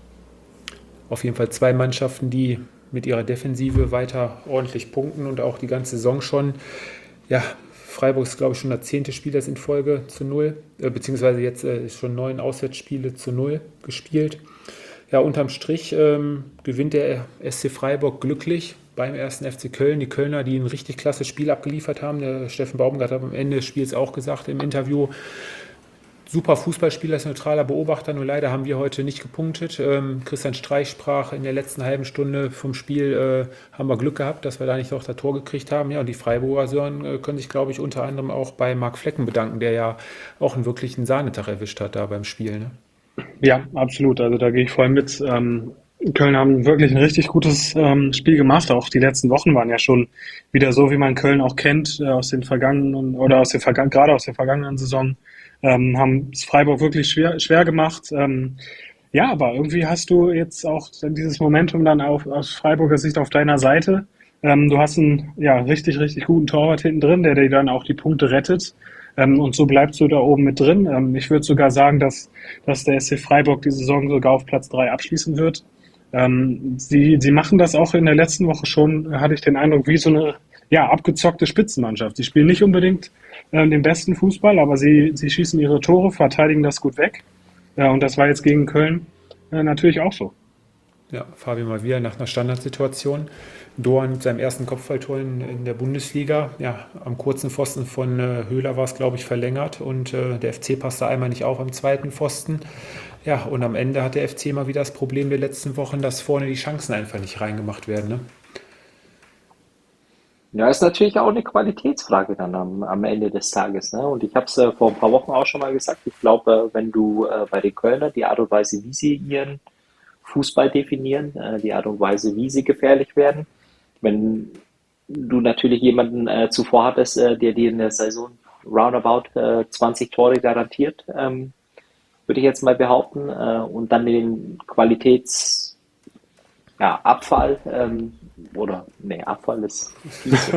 Auf jeden Fall 2 Mannschaften, die mit ihrer Defensive weiter ordentlich punkten und auch die ganze Saison schon. Ja, Freiburg ist, glaube ich, schon das 10. Spiel das in Folge zu 0, beziehungsweise jetzt schon 9 Auswärtsspiele zu 0 gespielt. Ja, unterm Strich gewinnt der SC Freiburg glücklich beim 1. FC Köln. Die Kölner, die ein richtig klasse Spiel abgeliefert haben. Der Steffen Baumgart hat am Ende des Spiels auch gesagt im Interview, super Fußballspieler als neutraler Beobachter, nur leider haben wir heute nicht gepunktet. Christian Streich sprach in der letzten halben Stunde vom Spiel, haben wir Glück gehabt, dass wir da nicht noch das Tor gekriegt haben. Ja, und die Freiburger Sören können sich, glaube ich, unter anderem auch bei Marc Flecken bedanken, der ja auch einen wirklichen Sahnetag erwischt hat da beim Spiel. Ne? Ja, absolut. Also da gehe ich voll mit. Köln haben wirklich ein richtig gutes Spiel gemacht. Auch die letzten Wochen waren ja schon wieder so, wie man Köln auch kennt, aus den vergangenen oder gerade aus der vergangenen Saison. Haben es Freiburg wirklich schwer gemacht. Ja, aber irgendwie hast du jetzt auch dieses Momentum dann aus Freiburger Sicht auf deiner Seite. Du hast einen richtig, richtig guten Torwart hinten drin, der dir dann auch die Punkte rettet. Und so bleibst du da oben mit drin. Ich würde sogar sagen, dass der SC Freiburg die Saison sogar auf Platz 3 abschließen wird. Sie machen das auch in der letzten Woche schon, hatte ich den Eindruck, wie so eine abgezockte Spitzenmannschaft. Sie spielen nicht unbedingt den besten Fußball, aber sie schießen ihre Tore, verteidigen das gut weg. Und das war jetzt gegen Köln natürlich auch so. Ja, Fabi mal wieder nach einer Standardsituation. Doan mit seinem ersten Kopfballtor in der Bundesliga. Ja, am kurzen Pfosten von Höhler war es, glaube ich, verlängert und der FC passte einmal nicht auf am zweiten Pfosten. Ja, und am Ende hat der FC mal wieder das Problem der letzten Wochen, dass vorne die Chancen einfach nicht reingemacht werden. Ne? Ja, ist natürlich auch eine Qualitätsfrage dann am Ende des Tages. Ne? Und ich habe es vor ein paar Wochen auch schon mal gesagt. Ich glaube, wenn du bei den Kölner die Art und Weise, wie sie ihren Fußball definieren, die Art und Weise, wie sie gefährlich werden, wenn du natürlich jemanden zuvor hattest, der dir in der Saison roundabout 20 Tore garantiert, würde ich jetzt mal behaupten, und dann den Abfall, Abfall ist fies,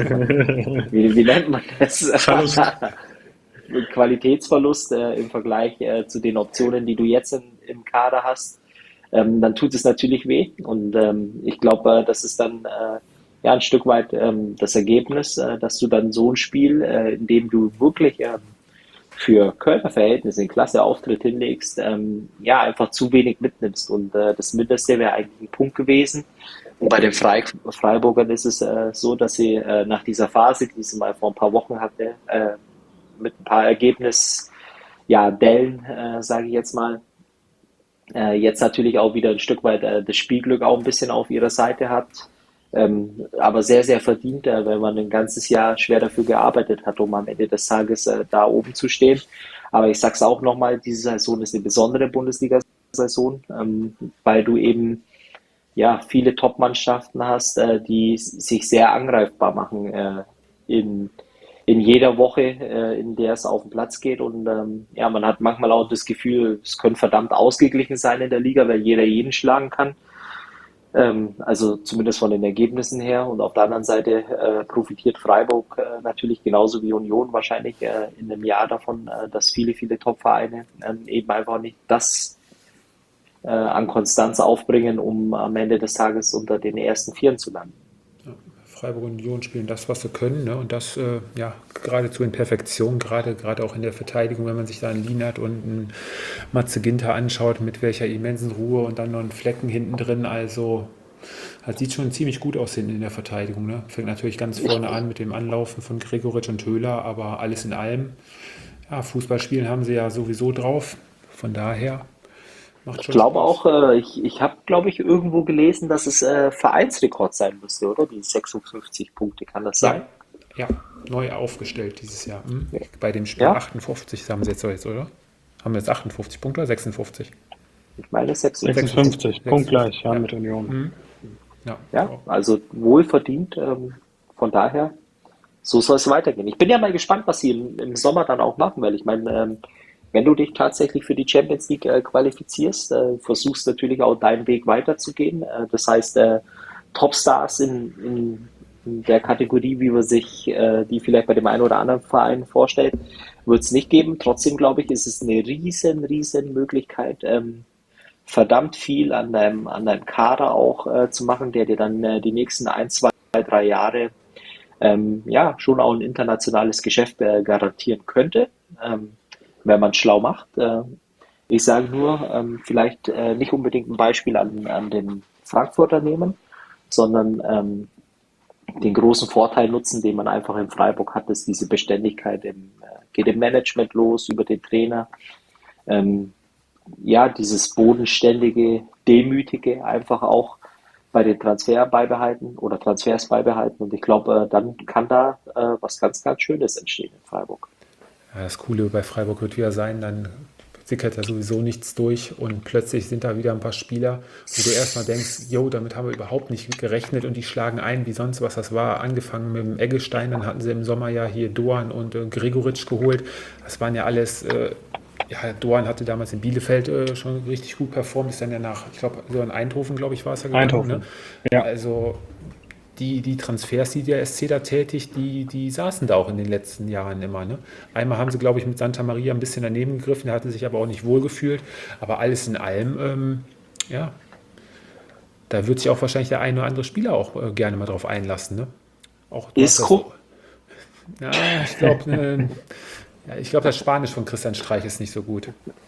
wie nennt man das? Verlust. Qualitätsverlust im Vergleich zu den Optionen, die du jetzt im Kader hast, dann tut es natürlich weh. Und ich glaube, das ist dann ein Stück weit das Ergebnis, dass du dann so ein Spiel, in dem du wirklich für Kölner Verhältnisse einen klasse Auftritt hinlegst, einfach zu wenig mitnimmst. Und das Mindeste wäre eigentlich ein Punkt gewesen. Und bei den Freiburgern ist es so, dass sie nach dieser Phase, die sie mal vor ein paar Wochen hatte, mit ein paar Dellen, sage ich jetzt mal, jetzt natürlich auch wieder ein Stück weit das Spielglück auch ein bisschen auf ihrer Seite hat. Aber sehr, sehr verdient, weil man ein ganzes Jahr schwer dafür gearbeitet hat, um am Ende des Tages da oben zu stehen. Aber ich sage es auch nochmal, diese Saison ist eine besondere Bundesliga-Saison, weil du eben viele Top-Mannschaften hast, die sich sehr angreifbar machen in jeder Woche, in der es auf den Platz geht. Und man hat manchmal auch das Gefühl, es könnte verdammt ausgeglichen sein in der Liga, weil jeder jeden schlagen kann. Also zumindest von den Ergebnissen her. Und auf der anderen Seite profitiert Freiburg natürlich genauso wie Union wahrscheinlich in einem Jahr davon, dass viele, viele Top-Vereine eben einfach nicht das an Konstanz aufbringen, um am Ende des Tages unter den ersten Vieren zu landen. Freiburg und Union spielen das, was sie können, ne? Und das geradezu in Perfektion, gerade auch in der Verteidigung, wenn man sich da einen Lienert und einen Matze Ginter anschaut, mit welcher immensen Ruhe und dann noch einen Flecken hinten drin, also das sieht schon ziemlich gut aus hinten in der Verteidigung. Ne? Fängt natürlich ganz vorne an mit dem Anlaufen von Gregoritsch und Höhler, aber alles in allem, Fußballspielen haben sie ja sowieso drauf, von daher macht Ich schon glaube Spaß. auch, ich habe, glaube ich, irgendwo gelesen, dass es Vereinsrekord sein müsste, oder? Die 56 Punkte, kann das sein? Ja, neu aufgestellt dieses Jahr. Ja. Bei dem Spiel Ja? 58 haben sie jetzt, oder? Haben wir jetzt 58 Punkte oder 56? Ich meine 56. 56, punktgleich, Ja. mit Union. Ja, Ja, also wohlverdient. Von daher, so soll es weitergehen. Ich bin ja mal gespannt, was sie im Sommer dann auch machen, weil ich meine, wenn du dich tatsächlich für die Champions League qualifizierst, versuchst natürlich auch deinen Weg weiterzugehen. Das heißt, Topstars in der Kategorie, wie man sich die vielleicht bei dem einen oder anderen Verein vorstellt, wird es nicht geben. Trotzdem glaube ich, ist es eine riesen Möglichkeit, verdammt viel an deinem Kader auch zu machen, der dir dann die nächsten 1, 2, 3 Jahre schon auch ein internationales Geschäft garantieren könnte, wenn man es schlau macht. Ich sage nur, vielleicht nicht unbedingt ein Beispiel an den Frankfurter nehmen, sondern den großen Vorteil nutzen, den man einfach in Freiburg hat, ist diese Beständigkeit geht im Management los, über den Trainer. Ähm, ja, dieses bodenständige, demütige einfach auch bei den Transfers beibehalten. Und ich glaube, dann kann da was ganz, ganz Schönes entstehen in Freiburg. Ja, das Coole bei Freiburg wird wieder sein, dann sickert da sowieso nichts durch und plötzlich sind da wieder ein paar Spieler, wo du erstmal denkst, jo, damit haben wir überhaupt nicht gerechnet und die schlagen ein, wie sonst was das war. Angefangen mit dem Eggestein, dann hatten sie im Sommer ja hier Doan und Gregoritsch geholt. Das waren ja alles, ja, Doan hatte damals in Bielefeld schon richtig gut performt, ist dann ja nach, ich glaube, so in Eindhoven, glaube ich, war es ja gegangen. Eindhoven, Ne? ja. Also die Transfers, die der SC da tätigt, die saßen da auch in den letzten Jahren immer. Ne? Einmal haben sie, glaube ich, mit Santa Maria ein bisschen daneben gegriffen, der hatte sich aber auch nicht wohlgefühlt. Aber alles in allem, ja, da wird sich auch wahrscheinlich der ein oder andere Spieler auch gerne mal drauf einlassen. Ne? Auch Isco? Ja, ich glaube, das Spanisch von Christian Streich ist nicht so gut.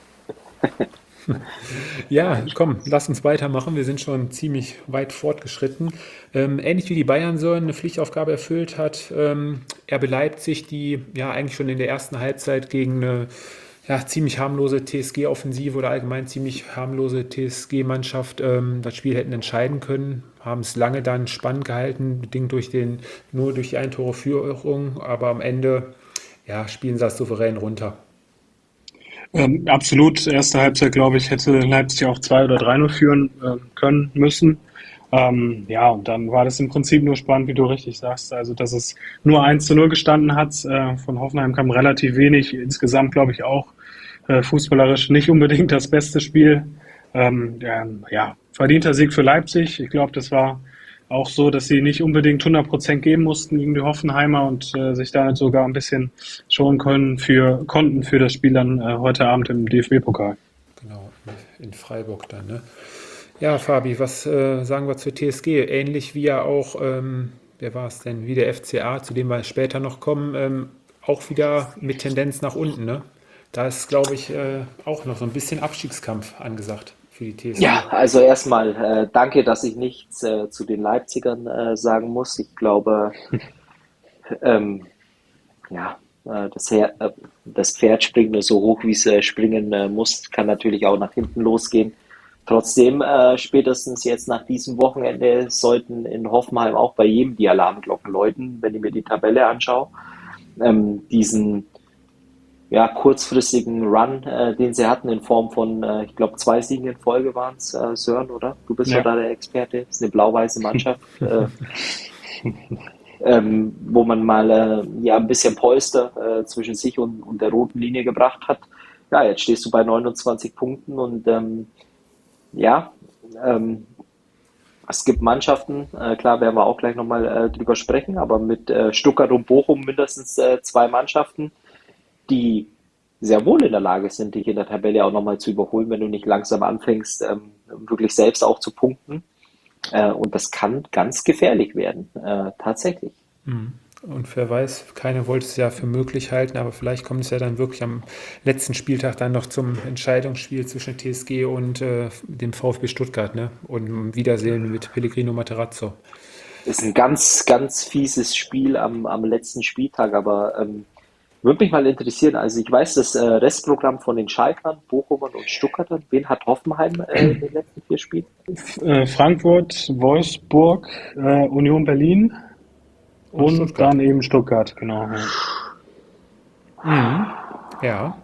Ja, komm, lass uns weitermachen. Wir sind schon ziemlich weit fortgeschritten. Ähnlich wie die Bayern Sören eine Pflichtaufgabe erfüllt hat, RB Leipzig, die ja eigentlich schon in der ersten Halbzeit gegen eine ziemlich harmlose TSG-Offensive oder allgemein ziemlich harmlose TSG-Mannschaft das Spiel hätten entscheiden können, haben es lange dann spannend gehalten, bedingt nur durch die Ein-Tore-Führung, aber am Ende spielen sie das souverän runter. Absolut. Erste Halbzeit, glaube ich, hätte Leipzig auch 2 oder 3-0 führen können müssen. Ja, und dann war das im Prinzip nur spannend, wie du richtig sagst. Also, dass es nur 1-0 gestanden hat. Von Hoffenheim kam relativ wenig. Insgesamt, glaube ich, auch fußballerisch nicht unbedingt das beste Spiel. Ja, verdienter Sieg für Leipzig. Ich glaube, das war auch so, dass sie nicht unbedingt 100% geben mussten gegen die Hoffenheimer und sich damit sogar ein bisschen schonen konnten für das Spiel dann heute Abend im DFB-Pokal. Genau, in Freiburg dann, ne? Ja, Fabi, was sagen wir zur TSG? Ähnlich wie ja auch, wer war es denn, wie der FCA, zu dem wir später noch kommen, auch wieder mit Tendenz nach unten, ne? Da ist, glaube ich, auch noch so ein bisschen Abstiegskampf angesagt für die TSG. Ja, also erstmal danke, dass ich nichts zu den Leipzigern sagen muss. Ich glaube, ja, das Pferd springt nur so hoch, wie es springen muss, kann natürlich auch nach hinten losgehen. Trotzdem, spätestens jetzt nach diesem Wochenende sollten in Hoffenheim auch bei jedem die Alarmglocken läuten, wenn ich mir die Tabelle anschaue. Diesen kurzfristigen Run, den sie hatten in Form von, ich glaube, 2 Siegen in Folge waren es, Sören, oder? Du bist ja da der Experte. Das ist eine blau-weiße Mannschaft, wo man mal ein bisschen Polster zwischen sich und der roten Linie gebracht hat. Ja, jetzt stehst du bei 29 Punkten und es gibt Mannschaften, klar werden wir auch gleich nochmal drüber sprechen, aber mit Stuttgart und Bochum mindestens 2 Mannschaften, die sehr wohl in der Lage sind, dich in der Tabelle auch nochmal zu überholen, wenn du nicht langsam anfängst, wirklich selbst auch zu punkten. Und das kann ganz gefährlich werden, tatsächlich. Und wer weiß, keiner wollte es ja für möglich halten, aber vielleicht kommt es ja dann wirklich am letzten Spieltag dann noch zum Entscheidungsspiel zwischen TSG und dem VfB Stuttgart, ne? Und ein Wiedersehen mit Pellegrino Materazzo. Ist ein ganz, ganz fieses Spiel am letzten Spieltag, aber würde mich mal interessieren. Also ich weiß das Restprogramm von den Schalkern, Bochumern und Stuttgartern. Wen hat Hoffenheim in den letzten 4 Spielen? Frankfurt, Wolfsburg, Union Berlin und Stuttgart. dann eben Stuttgart, genau. Ja.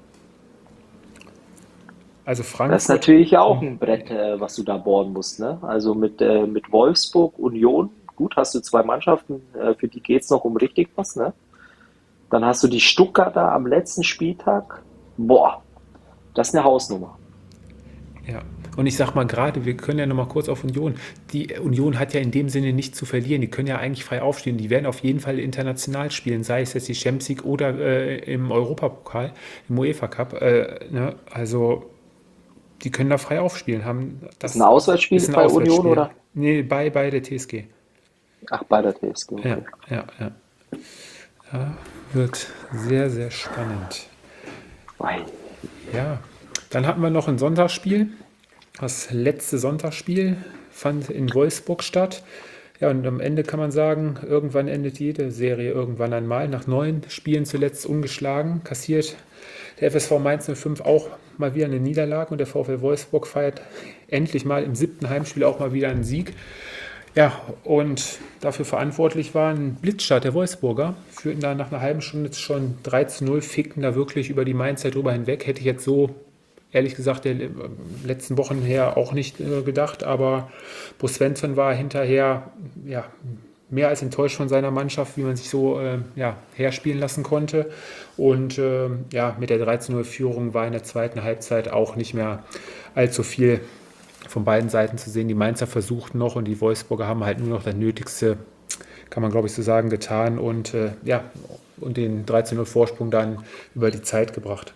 Also Das ist Frankfurt, natürlich auch ein Brett, was du da bohren musst, ne? Also mit Wolfsburg, Union, gut, hast du 2 Mannschaften, für die geht es noch um richtig was, ne? Dann hast du die Stuttgarter am letzten Spieltag. Boah, das ist eine Hausnummer. ja. Und ich sag mal gerade, wir können ja noch mal kurz auf Union. Die Union hat ja in dem Sinne nichts zu verlieren. Die können ja eigentlich frei aufstehen. Die werden auf jeden Fall international spielen, sei es jetzt die Champions League oder im Europapokal, im UEFA Cup. Ne? Also die können da frei aufspielen. Das ist ein Auswärtsspiel ist ein bei Union, Auswärtsspiel. oder? Nee, bei der TSG. Ach, bei der TSG, okay. Ja. Ja, wird sehr, sehr spannend. Weil Ja, dann hatten wir noch ein Sonntagsspiel. Das letzte Sonntagsspiel fand in Wolfsburg statt. Ja, und am Ende kann man sagen, irgendwann endet jede Serie irgendwann einmal. Nach 9 Spielen zuletzt ungeschlagen, kassiert der FSV Mainz 05 auch mal wieder eine Niederlage und der VfL Wolfsburg feiert endlich mal im 7. Heimspiel auch mal wieder einen Sieg. Ja, und dafür verantwortlich war ein Blitzstart der Wolfsburger. Führten da nach einer halben Stunde schon 3:0, fickten da wirklich über die Mainzer drüber hinweg. Hätte ich jetzt so, ehrlich gesagt, der letzten Wochen her auch nicht gedacht. Aber Bo Svensson war hinterher ja, mehr als enttäuscht von seiner Mannschaft, wie man sich so herspielen lassen konnte. Und ja, mit der 13:0-Führung war in der zweiten Halbzeit auch nicht mehr allzu viel von beiden Seiten zu sehen. Die Mainzer versuchten noch und die Wolfsburger haben halt nur noch das Nötigste, kann man glaube ich so sagen, getan und und den 13:0 Vorsprung dann über die Zeit gebracht.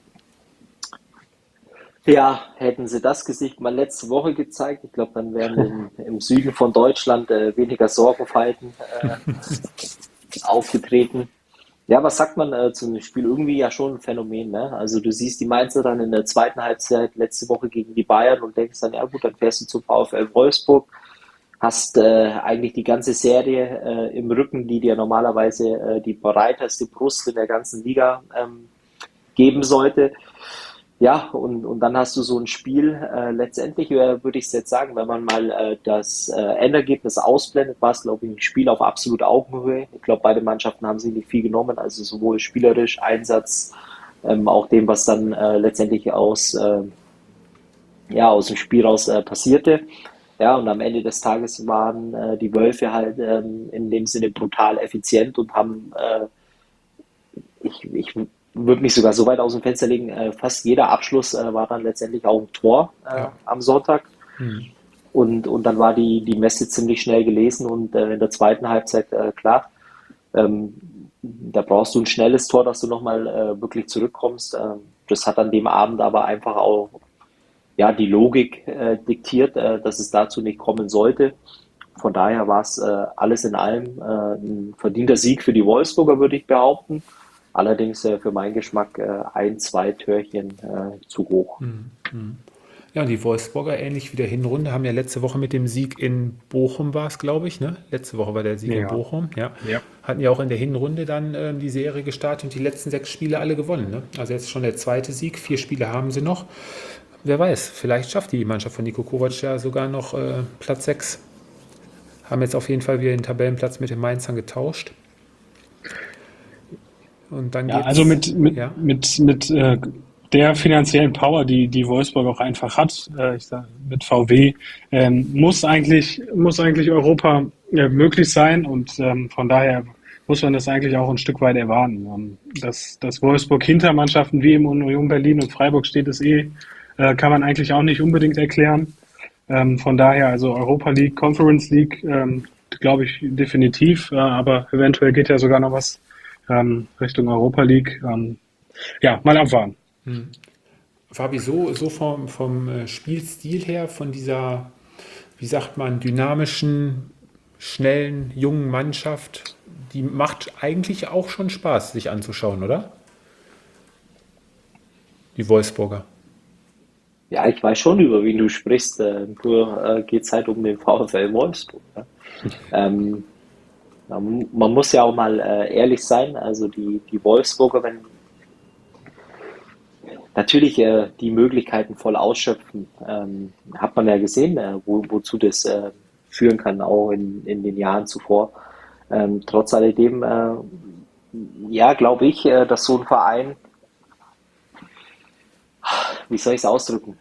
Ja, hätten sie das Gesicht mal letzte Woche gezeigt, ich glaube, dann wären im Süden von Deutschland weniger Sorgenfalten aufgetreten. Ja, was sagt man zu dem Spiel? Irgendwie ja schon ein Phänomen, ne? Also du siehst die Mainzer dann in der zweiten Halbzeit letzte Woche gegen die Bayern und denkst dann, ja gut, dann fährst du zum VfL Wolfsburg, hast eigentlich die ganze Serie im Rücken, die dir normalerweise die breiteste Brust in der ganzen Liga geben sollte. Ja, und dann hast du so ein Spiel, letztendlich würde ich es jetzt sagen, wenn man mal das Endergebnis ausblendet, war es, glaube ich, ein Spiel auf absolut Augenhöhe. Ich glaube, beide Mannschaften haben sich nicht viel genommen, also sowohl spielerisch, Einsatz, auch dem, was dann letztendlich aus dem Spiel raus passierte. Ja, und am Ende des Tages waren die Wölfe halt in dem Sinne brutal effizient und haben ich würde mich sogar so weit aus dem Fenster legen, fast jeder Abschluss war dann letztendlich auch ein Tor Ja. am Sonntag. Hm. Und dann war die Messe ziemlich schnell gelesen und in der zweiten Halbzeit, klar, ähm, da brauchst du ein schnelles Tor, dass du nochmal wirklich zurückkommst. Das hat an dem Abend aber einfach auch ja, die Logik diktiert, dass es dazu nicht kommen sollte. Von daher war es alles in allem ein verdienter Sieg für die Wolfsburger, würde ich behaupten. Allerdings für meinen Geschmack ein, zwei Türchen zu hoch. Ja, und die Wolfsburger, ähnlich wie der Hinrunde, haben ja letzte Woche mit dem Sieg in Bochum war es, glaube ich, ne? Letzte Woche war der Sieg in Ja, Bochum, ja. ja. Hatten ja auch in der Hinrunde dann die Serie gestartet und die letzten 6 Spiele alle gewonnen, ne? Also jetzt schon der zweite Sieg, 4 Spiele haben sie noch. Wer weiß, vielleicht schafft die Mannschaft von Niko Kovac ja sogar noch Platz 6. Haben jetzt auf jeden Fall wieder den Tabellenplatz mit den Mainzern getauscht. Und dann Ja, geht's, also ja, mit der finanziellen Power, die Wolfsburg auch einfach hat, ich sag, mit VW, muss eigentlich Europa möglich sein und von daher muss man das eigentlich auch ein Stück weit erwarten. Dass Wolfsburg hinter Mannschaften wie im Union Berlin und Freiburg steht, kann man eigentlich auch nicht unbedingt erklären. Von daher, also Europa League, Conference League, glaube ich definitiv, aber eventuell geht ja sogar noch was Richtung Europa League. Ja, mal abwarten. Fabi, so vom Spielstil her, von dieser, wie sagt man, dynamischen, schnellen, jungen Mannschaft, die macht eigentlich auch schon Spaß, sich anzuschauen, oder? Die Wolfsburger. Ja, ich weiß schon, über wen du sprichst. Nur geht es halt um den VfL Wolfsburg. Ne? Ähm, man muss ja auch mal ehrlich sein. Also die Wolfsburger, wenn natürlich die Möglichkeiten voll ausschöpfen, hat man ja gesehen, wozu das führen kann, auch in den Jahren zuvor. Trotz alledem, ja, glaube ich, dass so ein Verein, wie soll ich es ausdrücken,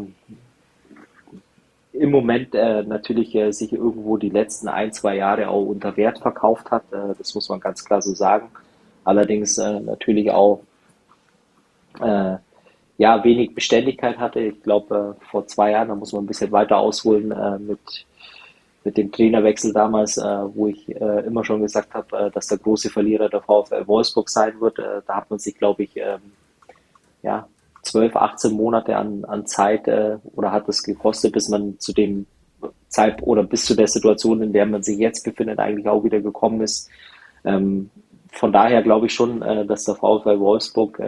im Moment natürlich sich irgendwo die letzten ein, 2 Jahre auch unter Wert verkauft hat. Das muss man ganz klar so sagen. Allerdings natürlich auch äh, ja, wenig Beständigkeit hatte. Ich glaube, vor 2 Jahren, da muss man ein bisschen weiter ausholen mit dem Trainerwechsel damals, wo ich immer schon gesagt habe, dass der große Verlierer der VfL Wolfsburg sein wird. Da hat man sich, glaube ich, ja, 12, 18 Monate an Zeit oder hat es gekostet, bis man zu dem oder bis zu der Situation, in der man sich jetzt befindet, eigentlich auch wieder gekommen ist. Ähm, von daher glaube ich schon, dass der VfL Wolfsburg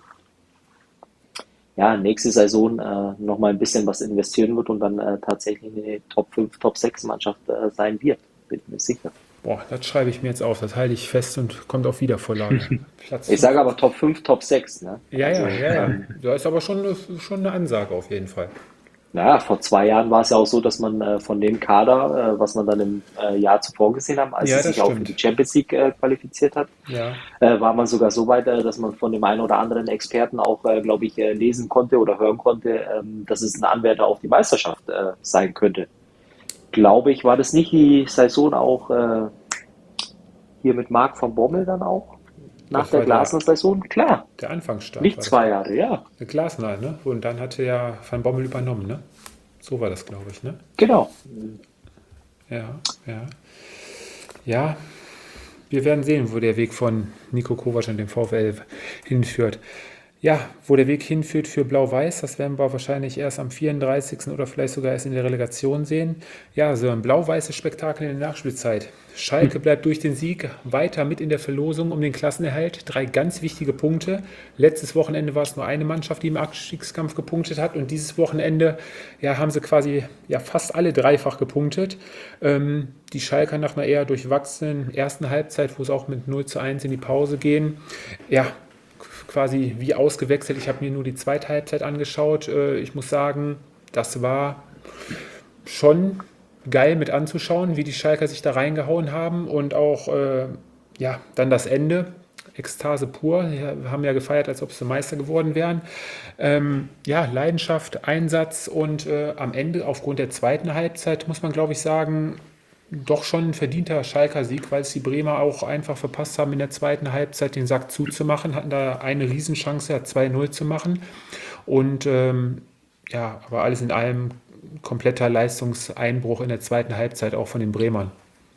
ja, nächste Saison noch mal ein bisschen was investieren wird und dann tatsächlich eine Top 5, Top 6 Mannschaft sein wird. bin mir sicher. Boah, das schreibe ich mir jetzt auf. Das halte ich fest und kommt auf Wiedervorlage. Platz Ich 5. sage aber Top 5, Top 6. Ne? Ja, Also, ja, ja, ja. Da ist aber schon eine Ansage auf jeden Fall. naja, vor 2 Jahren war es ja auch so, dass man von dem Kader, was man dann im Jahr zuvor gesehen hat, als Ja, es das sich auch für stimmt. die Champions League qualifiziert hat, Ja, war man sogar so weit, dass man von dem einen oder anderen Experten auch, glaube ich, lesen konnte oder hören konnte, dass es ein Anwärter auf die Meisterschaft sein könnte. Glaube ich, war das nicht die Saison auch hier mit Marc van Bommel dann auch? Nach das der war Glasner-Saison? Klar, der Anfangsstart. nicht War das 2 Jahre, ja, der Glasner, ne? Und dann hatte ja Van Bommel übernommen, ne? So war das, glaube ich, ne? genau. Ja, ja. Ja, wir werden sehen, wo der Weg von Niko Kovac und dem VfL hinführt. Ja, wo der Weg hinführt für Blau-Weiß, das werden wir wahrscheinlich erst am 34. oder vielleicht sogar erst in der Relegation sehen. Ja, so ein blau-weißes Spektakel in der Nachspielzeit. Schalke bleibt durch den Sieg weiter mit in der Verlosung um den Klassenerhalt. 3 ganz wichtige Punkte. Letztes Wochenende war es nur eine Mannschaft, die im Abstiegskampf gepunktet hat. Und dieses Wochenende ja, haben sie quasi ja, fast alle dreifach gepunktet. Die Schalker nach einer eher durchwachsenen ersten Halbzeit, wo sie auch mit 0:1 in die Pause gehen. Ja, quasi wie ausgewechselt. Ich habe mir nur die zweite Halbzeit angeschaut. Ich muss sagen, das war schon geil mit anzuschauen, wie die Schalker sich da reingehauen haben und auch ja, dann das Ende. Ekstase pur. Wir haben ja gefeiert, als ob sie Meister geworden wären. Ja, Leidenschaft, Einsatz und am Ende aufgrund der zweiten Halbzeit muss man, glaube ich, sagen, doch schon ein verdienter Schalker Sieg, weil es die Bremer auch einfach verpasst haben, in der zweiten Halbzeit den Sack zuzumachen, hatten da eine Riesenchance, 2:0 zu machen. Und ja, aber alles in allem kompletter Leistungseinbruch in der zweiten Halbzeit auch von den Bremern.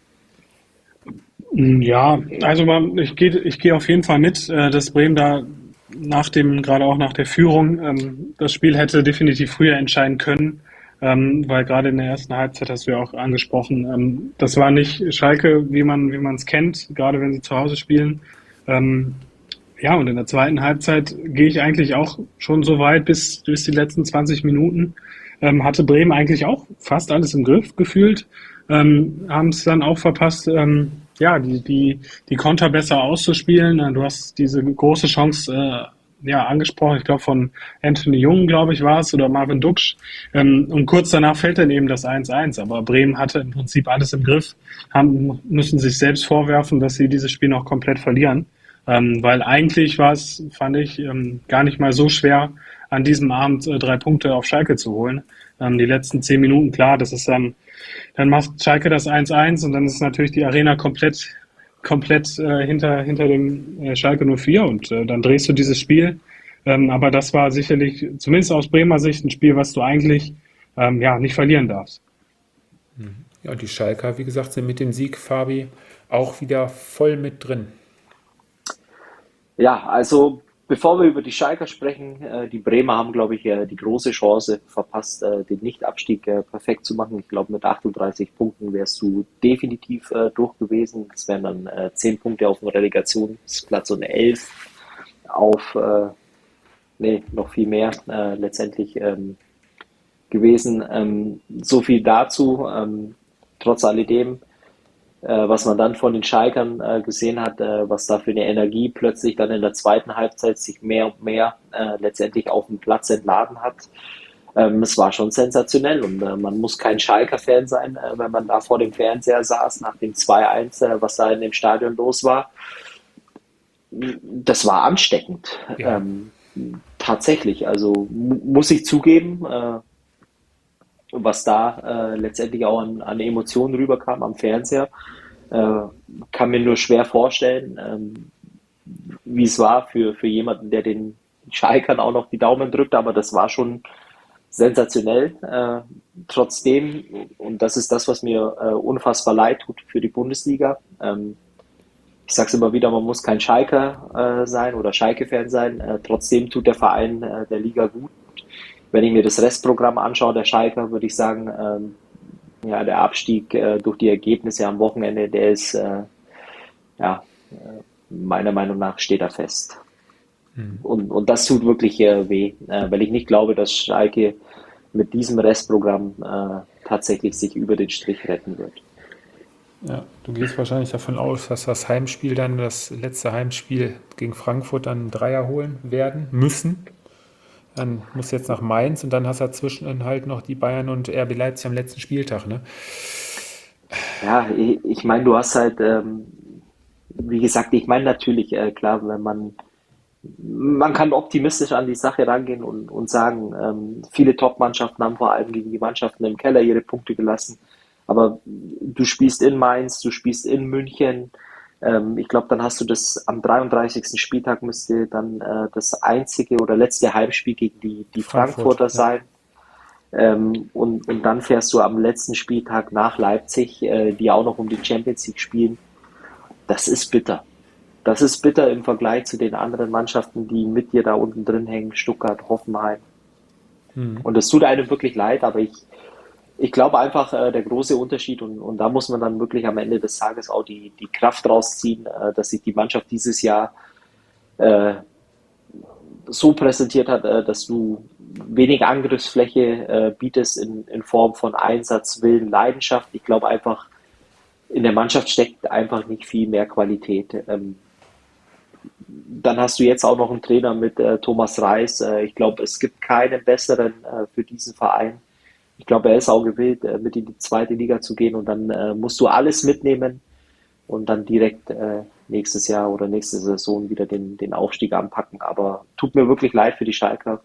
Ja, also ich gehe auf jeden Fall mit, dass Bremen da gerade auch nach der Führung, das Spiel hätte definitiv früher entscheiden können, weil gerade in der ersten Halbzeit hast du ja auch angesprochen, das war nicht Schalke, wie man es kennt, gerade wenn sie zu Hause spielen. Ja, und in der zweiten Halbzeit gehe ich eigentlich auch schon so weit bis die letzten 20 Minuten. Hatte Bremen eigentlich auch fast alles im Griff gefühlt, haben es dann auch verpasst, ja, die Konter besser auszuspielen. Du hast diese große Chance ja, angesprochen, ich glaube von Anthony Jung, glaube ich, war es, oder Marvin Duksch. Und kurz danach fällt dann eben das 1:1. Aber Bremen hatte im Prinzip alles im Griff, müssen sich selbst vorwerfen, dass sie dieses Spiel noch komplett verlieren. Weil eigentlich war es, fand ich, gar nicht mal so schwer, an diesem Abend 3 Punkte auf Schalke zu holen. Die letzten 10 Minuten, klar, das ist dann macht Schalke das 1:1 und dann ist natürlich die Arena komplett hinter dem Schalke 04 und dann drehst du dieses Spiel. Aber das war sicherlich, zumindest aus Bremer Sicht, ein Spiel, was du eigentlich ja, nicht verlieren darfst. Ja, und die Schalker, wie gesagt, sind mit dem Sieg, Fabi, auch wieder voll mit drin. Ja, also bevor wir über die Schalker sprechen, die Bremer haben, glaube ich, die große Chance verpasst, den Nichtabstieg perfekt zu machen. Ich glaube, mit 38 Punkten wärst du definitiv durch gewesen. Das wären dann 10 Punkte auf dem Relegationsplatz und 11 auf, nee, noch viel mehr letztendlich gewesen. So viel dazu. Trotz alledem, was man dann von den Schalkern gesehen hat, was da für eine Energie plötzlich dann in der zweiten Halbzeit sich mehr und mehr letztendlich auf dem Platz entladen hat. Es war schon sensationell und man muss kein Schalker-Fan sein, wenn man da vor dem Fernseher saß nach dem 2:1, was da in dem Stadion los war. Das war ansteckend. Ja. Tatsächlich, also muss ich zugeben, was da letztendlich auch an Emotionen rüberkam am Fernseher, kann mir nur schwer vorstellen, wie es war für jemanden, der den Schalkern auch noch die Daumen drückt, aber das war schon sensationell. Trotzdem, und das ist das, was mir unfassbar leid tut für die Bundesliga. Ich sage es immer wieder, man muss kein Schalker sein oder Schalke-Fan sein. Trotzdem tut der Verein der Liga gut. Wenn ich mir das Restprogramm anschaue, der Schalker, würde ich sagen, ja, der Abstieg durch die Ergebnisse am Wochenende, der ist, ja, meiner Meinung nach steht er fest. Und das tut wirklich weh, weil ich nicht glaube, dass Schalke mit diesem Restprogramm tatsächlich sich über den Strich retten wird. Ja, du gehst wahrscheinlich davon aus, dass das letzte Heimspiel gegen Frankfurt dann einen Dreier holen werden müssen. Dann musst du jetzt nach Mainz und dann hast du dazwischen halt noch die Bayern und RB Leipzig am letzten Spieltag, ne? Ja, ich meine, du hast halt, wie gesagt, ich meine natürlich, klar, wenn man kann optimistisch an die Sache rangehen und sagen, viele Top-Mannschaften haben vor allem gegen die Mannschaften im Keller ihre Punkte gelassen. Aber du spielst in Mainz, du spielst in München. Ich glaube, dann hast du das am 33. Spieltag müsste dann das einzige oder letzte Heimspiel gegen die Frankfurt, Frankfurter ja. sein. Und dann fährst du am letzten Spieltag nach Leipzig, die auch noch um die Champions League spielen. Das ist bitter. Das ist bitter im Vergleich zu den anderen Mannschaften, die mit dir da unten drin hängen, Stuttgart, Hoffenheim. Und es tut einem wirklich leid, aber ich glaube einfach, der große Unterschied, und da muss man dann wirklich am Ende des Tages auch die Kraft rausziehen, dass sich die Mannschaft dieses Jahr äh, so präsentiert hat, dass du wenig Angriffsfläche bietest in Form von Einsatz, Willen, Leidenschaft. Ich glaube einfach, in der Mannschaft steckt einfach nicht viel mehr Qualität. Dann hast du jetzt auch noch einen Trainer mit Thomas Reis. Ich glaube, es gibt keinen besseren für diesen Verein. Ich glaube, er ist auch gewillt, mit in die zweite Liga zu gehen, und dann musst du alles mitnehmen und dann direkt nächstes Jahr oder nächste Saison wieder den Aufstieg anpacken. Aber tut mir wirklich leid für die Schalker.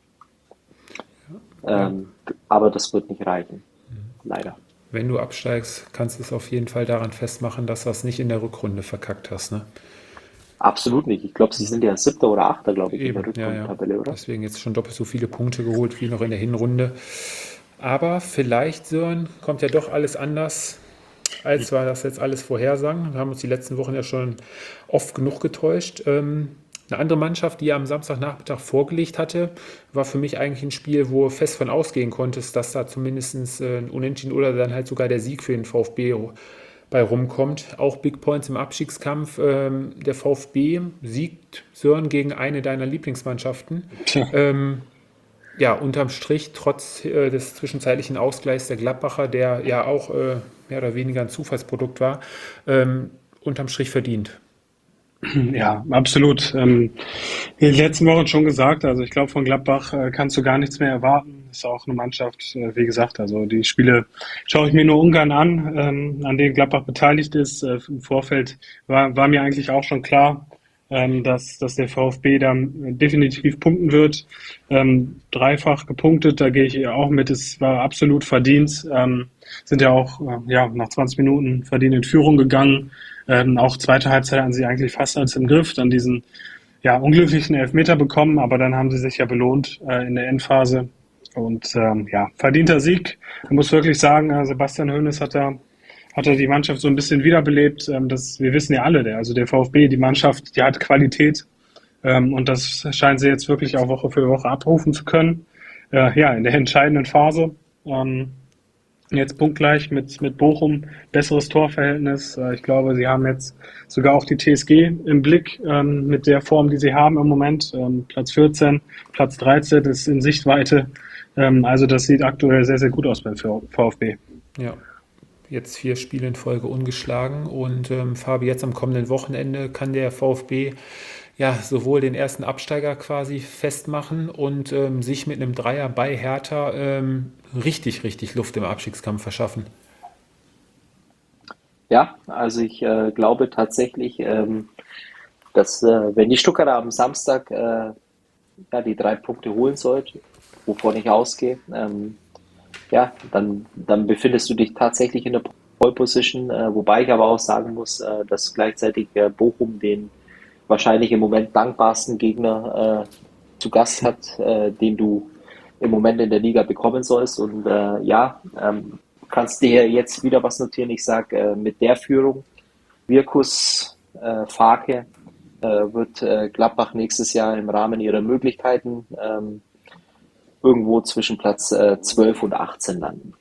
Ja. Ähm, aber das wird nicht reichen, leider. Wenn du absteigst, kannst du es auf jeden Fall daran festmachen, dass du es nicht in der Rückrunde verkackt hast, ne? Absolut nicht. Ich glaube, sie sind ja Siebter oder Achter, glaube ich, in der Eben, ja, ja. Rückrundentabelle, oder? Deswegen jetzt schon doppelt so viele Punkte geholt wie noch in der Hinrunde. Aber vielleicht, Sören, kommt ja doch alles anders, als wir das jetzt alles vorhersagen. Wir haben uns die letzten Wochen ja schon oft genug getäuscht. Eine andere Mannschaft, die ja am Samstagnachmittag vorgelegt hatte, war für mich eigentlich ein Spiel, wo du fest von ausgehen konntest, dass da zumindest ein Unentschieden oder dann halt sogar der Sieg für den VfB bei rumkommt. Auch Big Points im Abstiegskampf. Der VfB siegt, Sören, gegen eine deiner Lieblingsmannschaften. Tja, Ja, unterm Strich, trotz des zwischenzeitlichen Ausgleichs der Gladbacher, der ja auch mehr oder weniger ein Zufallsprodukt war, unterm Strich verdient. ja, absolut. In den letzten Wochen schon gesagt, also ich glaube, von Gladbach kannst du gar nichts mehr erwarten. Ist auch eine Mannschaft, wie gesagt, also die Spiele schaue ich mir nur ungern an denen Gladbach beteiligt ist. Im Vorfeld war mir eigentlich auch schon klar, dass der VfB dann definitiv punkten wird. Dreifach gepunktet, da gehe ich auch mit. Es war absolut verdient. Sind ja auch ja, nach 20 Minuten verdient in Führung gegangen. Auch zweite Halbzeit hatten sie eigentlich fast als im Griff, dann diesen ja, unglücklichen Elfmeter bekommen, aber dann haben sie sich ja belohnt in der Endphase. Und ja, verdienter Sieg. Ich muss wirklich sagen, Sebastian Hoeneß hat er die Mannschaft so ein bisschen wiederbelebt. Wir wissen ja alle, also der VfB, die Mannschaft, die hat Qualität. Und das scheinen sie jetzt wirklich auch Woche für Woche abrufen zu können. Ja, in der entscheidenden Phase. Jetzt punktgleich mit Bochum, besseres Torverhältnis. Ich glaube, sie haben jetzt sogar auch die TSG im Blick mit der Form, die sie haben im Moment. Platz 14, Platz 13 ist in Sichtweite. Also das sieht aktuell sehr, sehr gut aus beim VfB. Ja, jetzt 4 Spiele in Folge ungeschlagen und Fabi, jetzt am kommenden Wochenende kann der VfB ja sowohl den ersten Absteiger quasi festmachen und sich mit einem Dreier bei Hertha richtig, richtig Luft im Abstiegskampf verschaffen. Ja, also ich glaube tatsächlich, dass wenn die Stuttgarter am Samstag ja, die 3 Punkte holen sollte, wovon ich ausgehe, ja, dann befindest du dich tatsächlich in der Pole Position, wobei ich aber auch sagen muss, dass gleichzeitig Bochum den wahrscheinlich im Moment dankbarsten Gegner zu Gast hat, den du im Moment in der Liga bekommen sollst. Und ja, kannst dir jetzt wieder was notieren. Ich sage, mit der Führung, Wirkus, Farke, wird Gladbach nächstes Jahr im Rahmen ihrer Möglichkeiten irgendwo zwischen Platz 12 und 18 landen.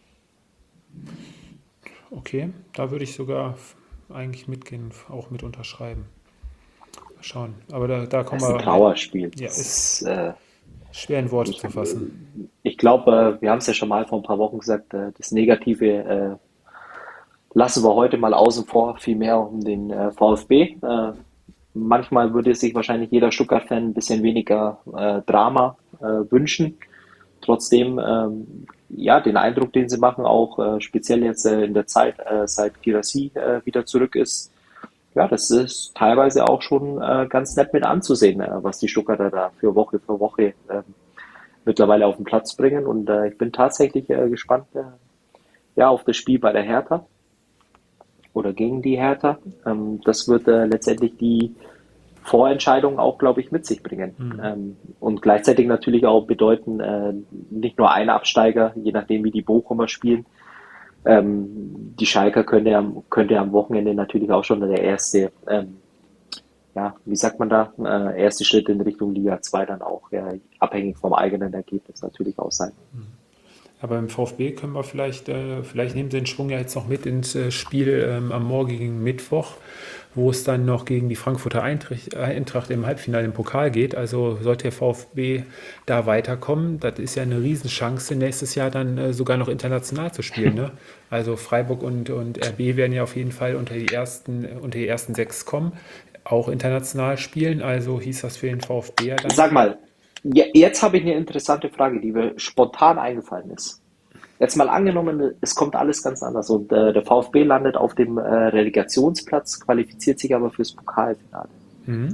Okay, da würde ich sogar eigentlich mitgehen, auch mit unterschreiben. Mal schauen. Aber da kommen Das ist ein wir. Trauerspiel. Ja, Das ist ist, schwer in Worte ich zu fassen. ich glaube, wir haben es ja schon mal vor ein paar Wochen gesagt, das Negative lassen wir heute mal außen vor, viel mehr um den VfB. Manchmal würde sich wahrscheinlich jeder Stuttgart-Fan ein bisschen weniger Drama wünschen. Trotzdem, ja, den Eindruck, den sie machen, auch speziell jetzt in der Zeit, seit Guirassy wieder zurück ist, ja, das ist teilweise auch schon ganz nett mit anzusehen, was die Stuttgarter da für Woche mittlerweile auf den Platz bringen. Und ich bin tatsächlich gespannt ja, auf das Spiel bei der Hertha oder gegen die Hertha. Das wird letztendlich die Vorentscheidung auch, glaube ich, mit sich bringen. Und gleichzeitig natürlich auch bedeuten, nicht nur ein Absteiger, je nachdem wie die Bochumer spielen. Die Schalker könnte am Wochenende natürlich auch schon der erste, ja, wie sagt man da, erste Schritt in Richtung Liga 2 dann auch, ja, abhängig vom eigenen Ergebnis natürlich auch sein. Aber im VfB können wir vielleicht nehmen sie den Schwung ja jetzt noch mit ins Spiel am morgigen Mittwoch, wo es dann noch gegen die Frankfurter Eintracht im Halbfinale im Pokal geht. Also sollte der VfB da weiterkommen, das ist ja eine Riesenchance, nächstes Jahr dann sogar noch international zu spielen. Ne? Also Freiburg und RB werden ja auf jeden Fall unter die ersten 6 kommen, auch international spielen. Also hieß das für den VfB ja dann. Sag mal, jetzt habe ich eine interessante Frage, die mir spontan eingefallen ist. Jetzt mal angenommen, es kommt alles ganz anders und der VfB landet auf dem Relegationsplatz, qualifiziert sich aber fürs Pokalfinale. Mhm.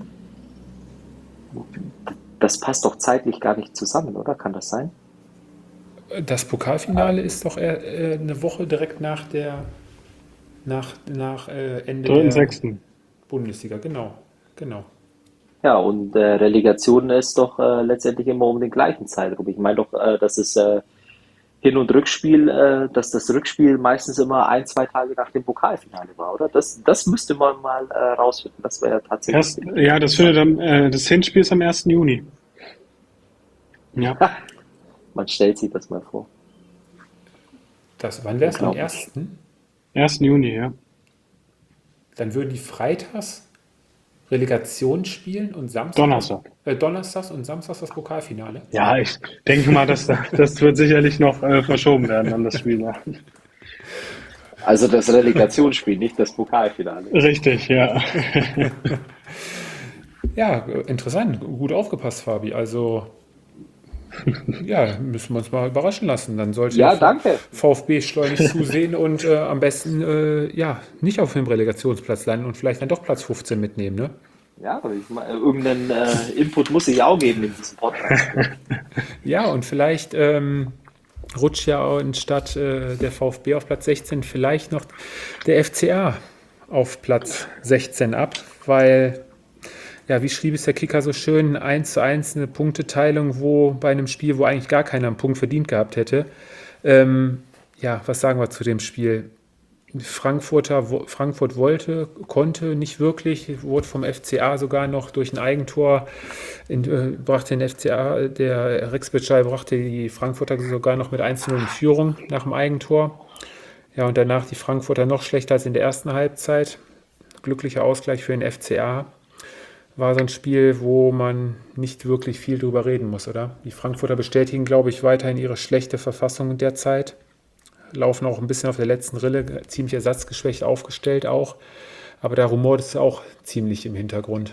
Das passt doch zeitlich gar nicht zusammen, oder? Kann das sein? Das Pokalfinale ist doch eine Woche direkt nach Ende der 3.6. Bundesliga, genau. Ja, und Relegation ist doch letztendlich immer um den gleichen Zeitraum. Ich meine doch, dass es Hin- und Rückspiel, dass das Rückspiel meistens immer 1, 2 Tage nach dem Pokalfinale war, oder? Das müsste man mal rausfinden. Das wäre ja tatsächlich. Ja, das das Hinspiel ist am 1. Juni. Ja, Man stellt sich das mal vor. Wann wäre es am Unglaublich. 1.? 1. Juni, ja. Dann würden die freitags Relegation spielen und Donnerstag. Donnerstags und samstags das Pokalfinale. Ja, ich denke mal, das wird sicherlich noch verschoben werden an das Spiel. Ja. Also das Relegationsspiel, nicht das Pokalfinale. Richtig, ja. Ja, interessant. Gut aufgepasst, Fabi. Also, ja, müssen wir uns mal überraschen lassen. Dann sollte Ja, der danke. VfB schleunigst zusehen und am besten ja, nicht auf dem Relegationsplatz landen und vielleicht dann doch Platz 15 mitnehmen, ne? Ja, aber irgendeinen Input muss ich auch geben in diesem Podcast. Ja, und vielleicht rutscht ja auch anstatt der VfB auf Platz 16 vielleicht noch der FCA auf Platz 16 ab, weil, ja, wie schrieb es der Kicker so schön, 1:1 eine Punkteteilung, wo bei einem Spiel, wo eigentlich gar keiner einen Punkt verdient gehabt hätte. Ja, was sagen wir zu dem Spiel? Frankfurt konnte nicht wirklich, wurde vom FCA sogar noch durch ein Eigentor, brachte den FCA, der Rex Bitschei brachte die Frankfurter sogar noch mit 1:0 in Führung nach dem Eigentor. Ja, und danach die Frankfurter noch schlechter als in der ersten Halbzeit. Glücklicher Ausgleich für den FCA. War so ein Spiel, wo man nicht wirklich viel drüber reden muss, oder? Die Frankfurter bestätigen, glaube ich, weiterhin ihre schlechte Verfassung derzeit. Laufen auch ein bisschen auf der letzten Rille, ziemlich ersatzgeschwächt aufgestellt auch. Aber da rumort es auch ziemlich im Hintergrund.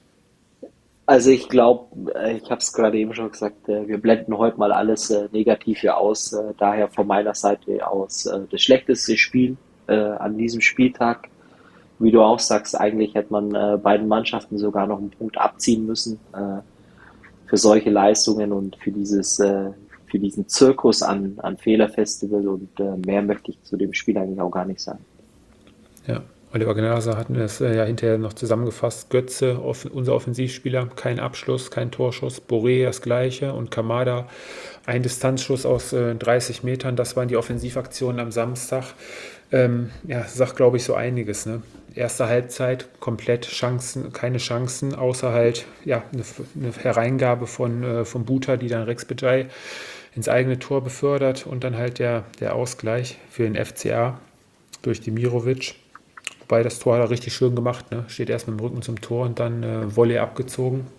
Also ich glaube, ich habe es gerade eben schon gesagt, wir blenden heute mal alles negativ hier aus. Daher von meiner Seite aus das schlechteste Spiel an diesem Spieltag. Wie du auch sagst, eigentlich hätte man beiden Mannschaften sogar noch einen Punkt abziehen müssen für solche Leistungen und für diesen Zirkus an Fehlerfestival und mehr möchte ich zu dem Spiel eigentlich auch gar nicht sagen. Ja, Oliver Glasner hatten das ja hinterher noch zusammengefasst. Götze, unser Offensivspieler, kein Abschluss, kein Torschuss. Boré das Gleiche und Kamada ein Distanzschuss aus 30 Metern. Das waren die Offensivaktionen am Samstag. Ja, sagt, glaube ich, so einiges. Ne? Erste Halbzeit komplett keine Chancen, außer halt ja, eine Hereingabe von Buta, die dann Rex Bitschei ins eigene Tor befördert und dann halt der Ausgleich für den FCA durch Dimirovic. Wobei das Tor hat er richtig schön gemacht. Ne? Steht erst mit dem Rücken zum Tor und dann Volley abgezogen.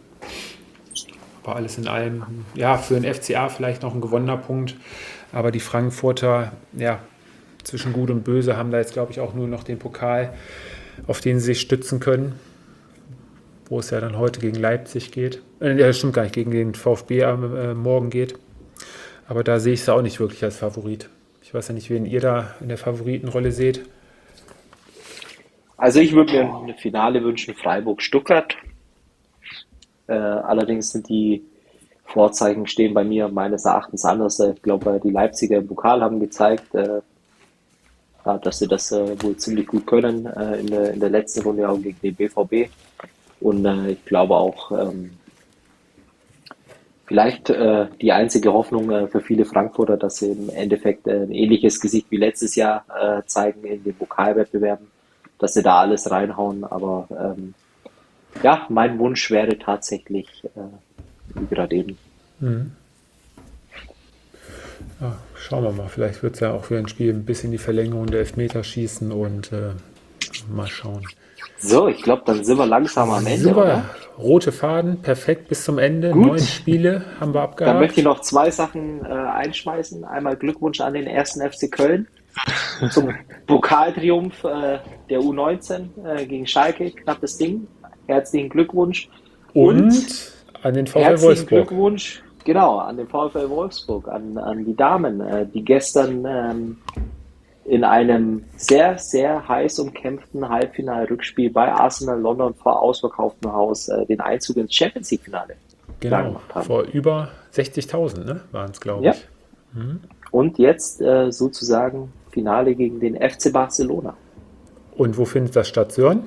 War alles in allem, ja, für den FCA vielleicht noch ein gewonnener Punkt. Aber die Frankfurter, ja, zwischen Gut und Böse, haben da jetzt, glaube ich, auch nur noch den Pokal, auf den sie sich stützen können, wo es ja dann heute gegen Leipzig geht. Ja, stimmt gar nicht, gegen den VfB morgen geht. Aber da sehe ich es auch nicht wirklich als Favorit. Ich weiß ja nicht, wen ihr da in der Favoritenrolle seht. Also ich würde mir eine Finale wünschen, Freiburg-Stuttgart. Allerdings sind die Vorzeichen stehen bei mir meines Erachtens anders. Ich glaube, die Leipziger im Pokal haben gezeigt, dass sie das wohl ziemlich gut können in der letzten Runde auch gegen den BVB. Und ich glaube auch, vielleicht die einzige Hoffnung für viele Frankfurter, dass sie im Endeffekt ein ähnliches Gesicht wie letztes Jahr zeigen in den Pokalwettbewerben, dass sie da alles reinhauen. Aber ja, mein Wunsch wäre tatsächlich wie gerade eben. Ja, schauen wir mal. Vielleicht wird es ja auch für ein Spiel ein bisschen die Verlängerung der Elfmeterschießen und mal schauen. So, ich glaube, dann sind wir langsam am Ende, Super, oder? rote Faden, perfekt bis zum Ende. Gut. 9 Spiele haben wir Dann abgehakt. möchte ich noch 2 Sachen einschmeißen. Einmal Glückwunsch an den 1. FC Köln zum Pokaltriumph der U19 gegen Schalke. Knappes Ding. Herzlichen Glückwunsch. Und an den VfL Herzlichen Wolfsburg. Glückwunsch, genau, an den VfL Wolfsburg, an die Damen, die gestern in einem sehr, sehr heiß umkämpften Halbfinal-Rückspiel bei Arsenal London vor ausverkauftem Haus den Einzug ins Champions League-Finale klar Genau, gemacht haben. vor über 60.000 ne, waren es, glaube Ja. ich. Und jetzt sozusagen Finale gegen den FC Barcelona. Und wo findet das statt, Sören?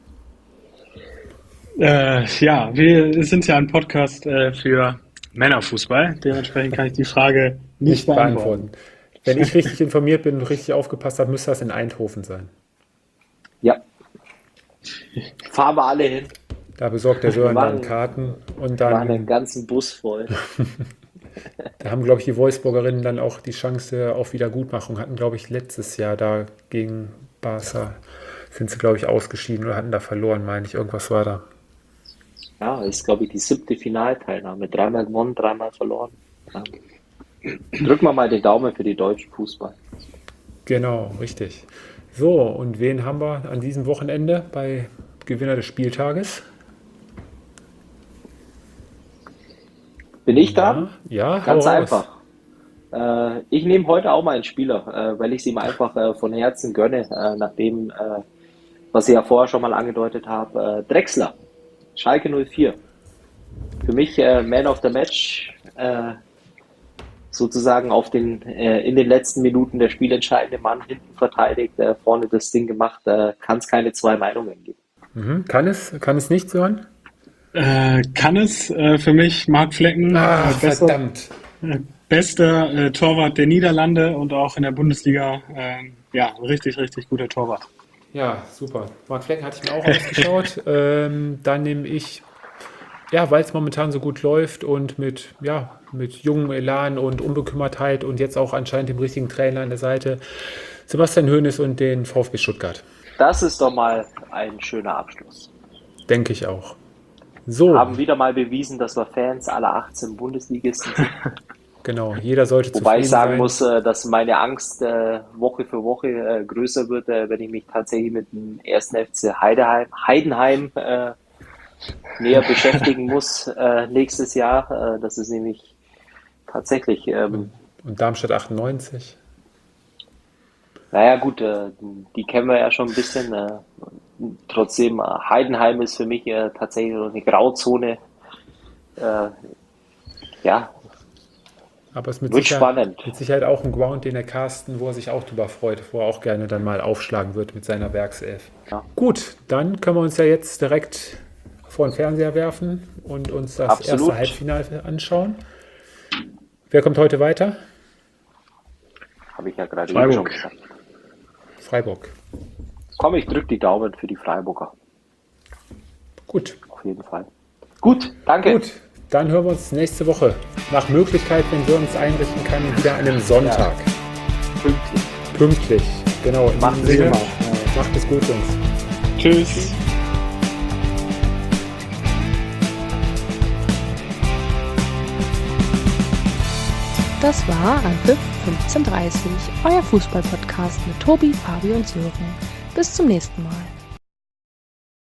Ja, wir sind ja ein Podcast für Männerfußball. Dementsprechend kann ich die Frage nicht beantworten. Wenn ich richtig informiert bin und richtig aufgepasst habe, müsste das in Eindhoven sein. Ja. Fahren wir alle hin. Da besorgt der Sören Waren- dann Karten und Machen den dann ganzen Bus voll. da haben, glaube ich, die Wolfsburgerinnen dann auch die Chance auf Wiedergutmachung. Hatten, glaube ich, letztes Jahr da gegen Barca sind sie, glaube ich, ausgeschieden oder hatten da verloren, meine ich. Irgendwas war da. Ja, ist, glaube ich, die 7. Finalteilnahme. 3-mal gewonnen, 3-mal verloren. Ja. Drücken wir mal den Daumen für die deutschen Fußball. Genau, richtig. So, und wen haben wir an diesem Wochenende bei Gewinner des Spieltages? Bin ich dran? Ja, Ganz hau raus. einfach. Ich nehme heute auch mal einen Spieler, weil ich es ihm einfach von Herzen gönne, nachdem, was ich ja vorher schon mal angedeutet habe, Drexler, Schalke 04. Für mich Man of the Match, sozusagen in den letzten Minuten der spielentscheidende Mann, hinten verteidigt, vorne das Ding gemacht, kann es keine 2 Meinungen geben. Mhm. Kann es nicht, Sören? Kann es für mich Marc Flecken, Verdammt. bester Torwart der Niederlande und auch in der Bundesliga, ja, richtig, richtig guter Torwart. Ja, super. Marc Flecken hatte ich mir auch ausgeschaut. Dann nehme ich, ja, weil es momentan so gut läuft und mit jungem Elan und Unbekümmertheit und jetzt auch anscheinend dem richtigen Trainer an der Seite, Sebastian Hoeneß und den VfB Stuttgart. Das ist doch mal ein schöner Abschluss. Denke ich auch. So, Haben wieder mal bewiesen, dass wir Fans aller 18 Bundesligisten sind. genau. Jeder sollte Wobei ich sagen sein. muss, dass meine Angst Woche für Woche größer wird, wenn ich mich tatsächlich mit dem 1. FC Heidenheim näher beschäftigen muss nächstes Jahr. Das ist nämlich tatsächlich, Und Darmstadt 98. naja gut, die kennen wir ja schon ein bisschen. Trotzdem, Heidenheim ist für mich tatsächlich so eine Grauzone. Ja, Aber es ist wird spannend. mit Sicherheit auch ein Ground, den der Carsten, wo er sich auch drüber freut, wo er auch gerne dann mal aufschlagen wird mit seiner Werkself. Ja. Gut, dann können wir uns ja jetzt direkt vor den Fernseher werfen und uns das Absolut. erste Halbfinale anschauen. Wer kommt heute weiter? Habe ich ja gerade Freiburg. eben schon gesagt. Freiburg. Komm, ich drücke die Daumen für die Freiburger. Gut, Auf jeden Fall. Gut, danke. gut. Dann hören wir uns nächste Woche. Nach Möglichkeit, wenn wir uns einrichten kann, wieder an einem Sonntag. Pünktlich. Pünktlich. Genau. In Machen diesem Sie Sinne, mal. macht es gut, Jungs. Tschüss. Das war Anpfiff 15:30, euer Fußball-Podcast mit Tobi, Fabi und Sören. Bis zum nächsten Mal.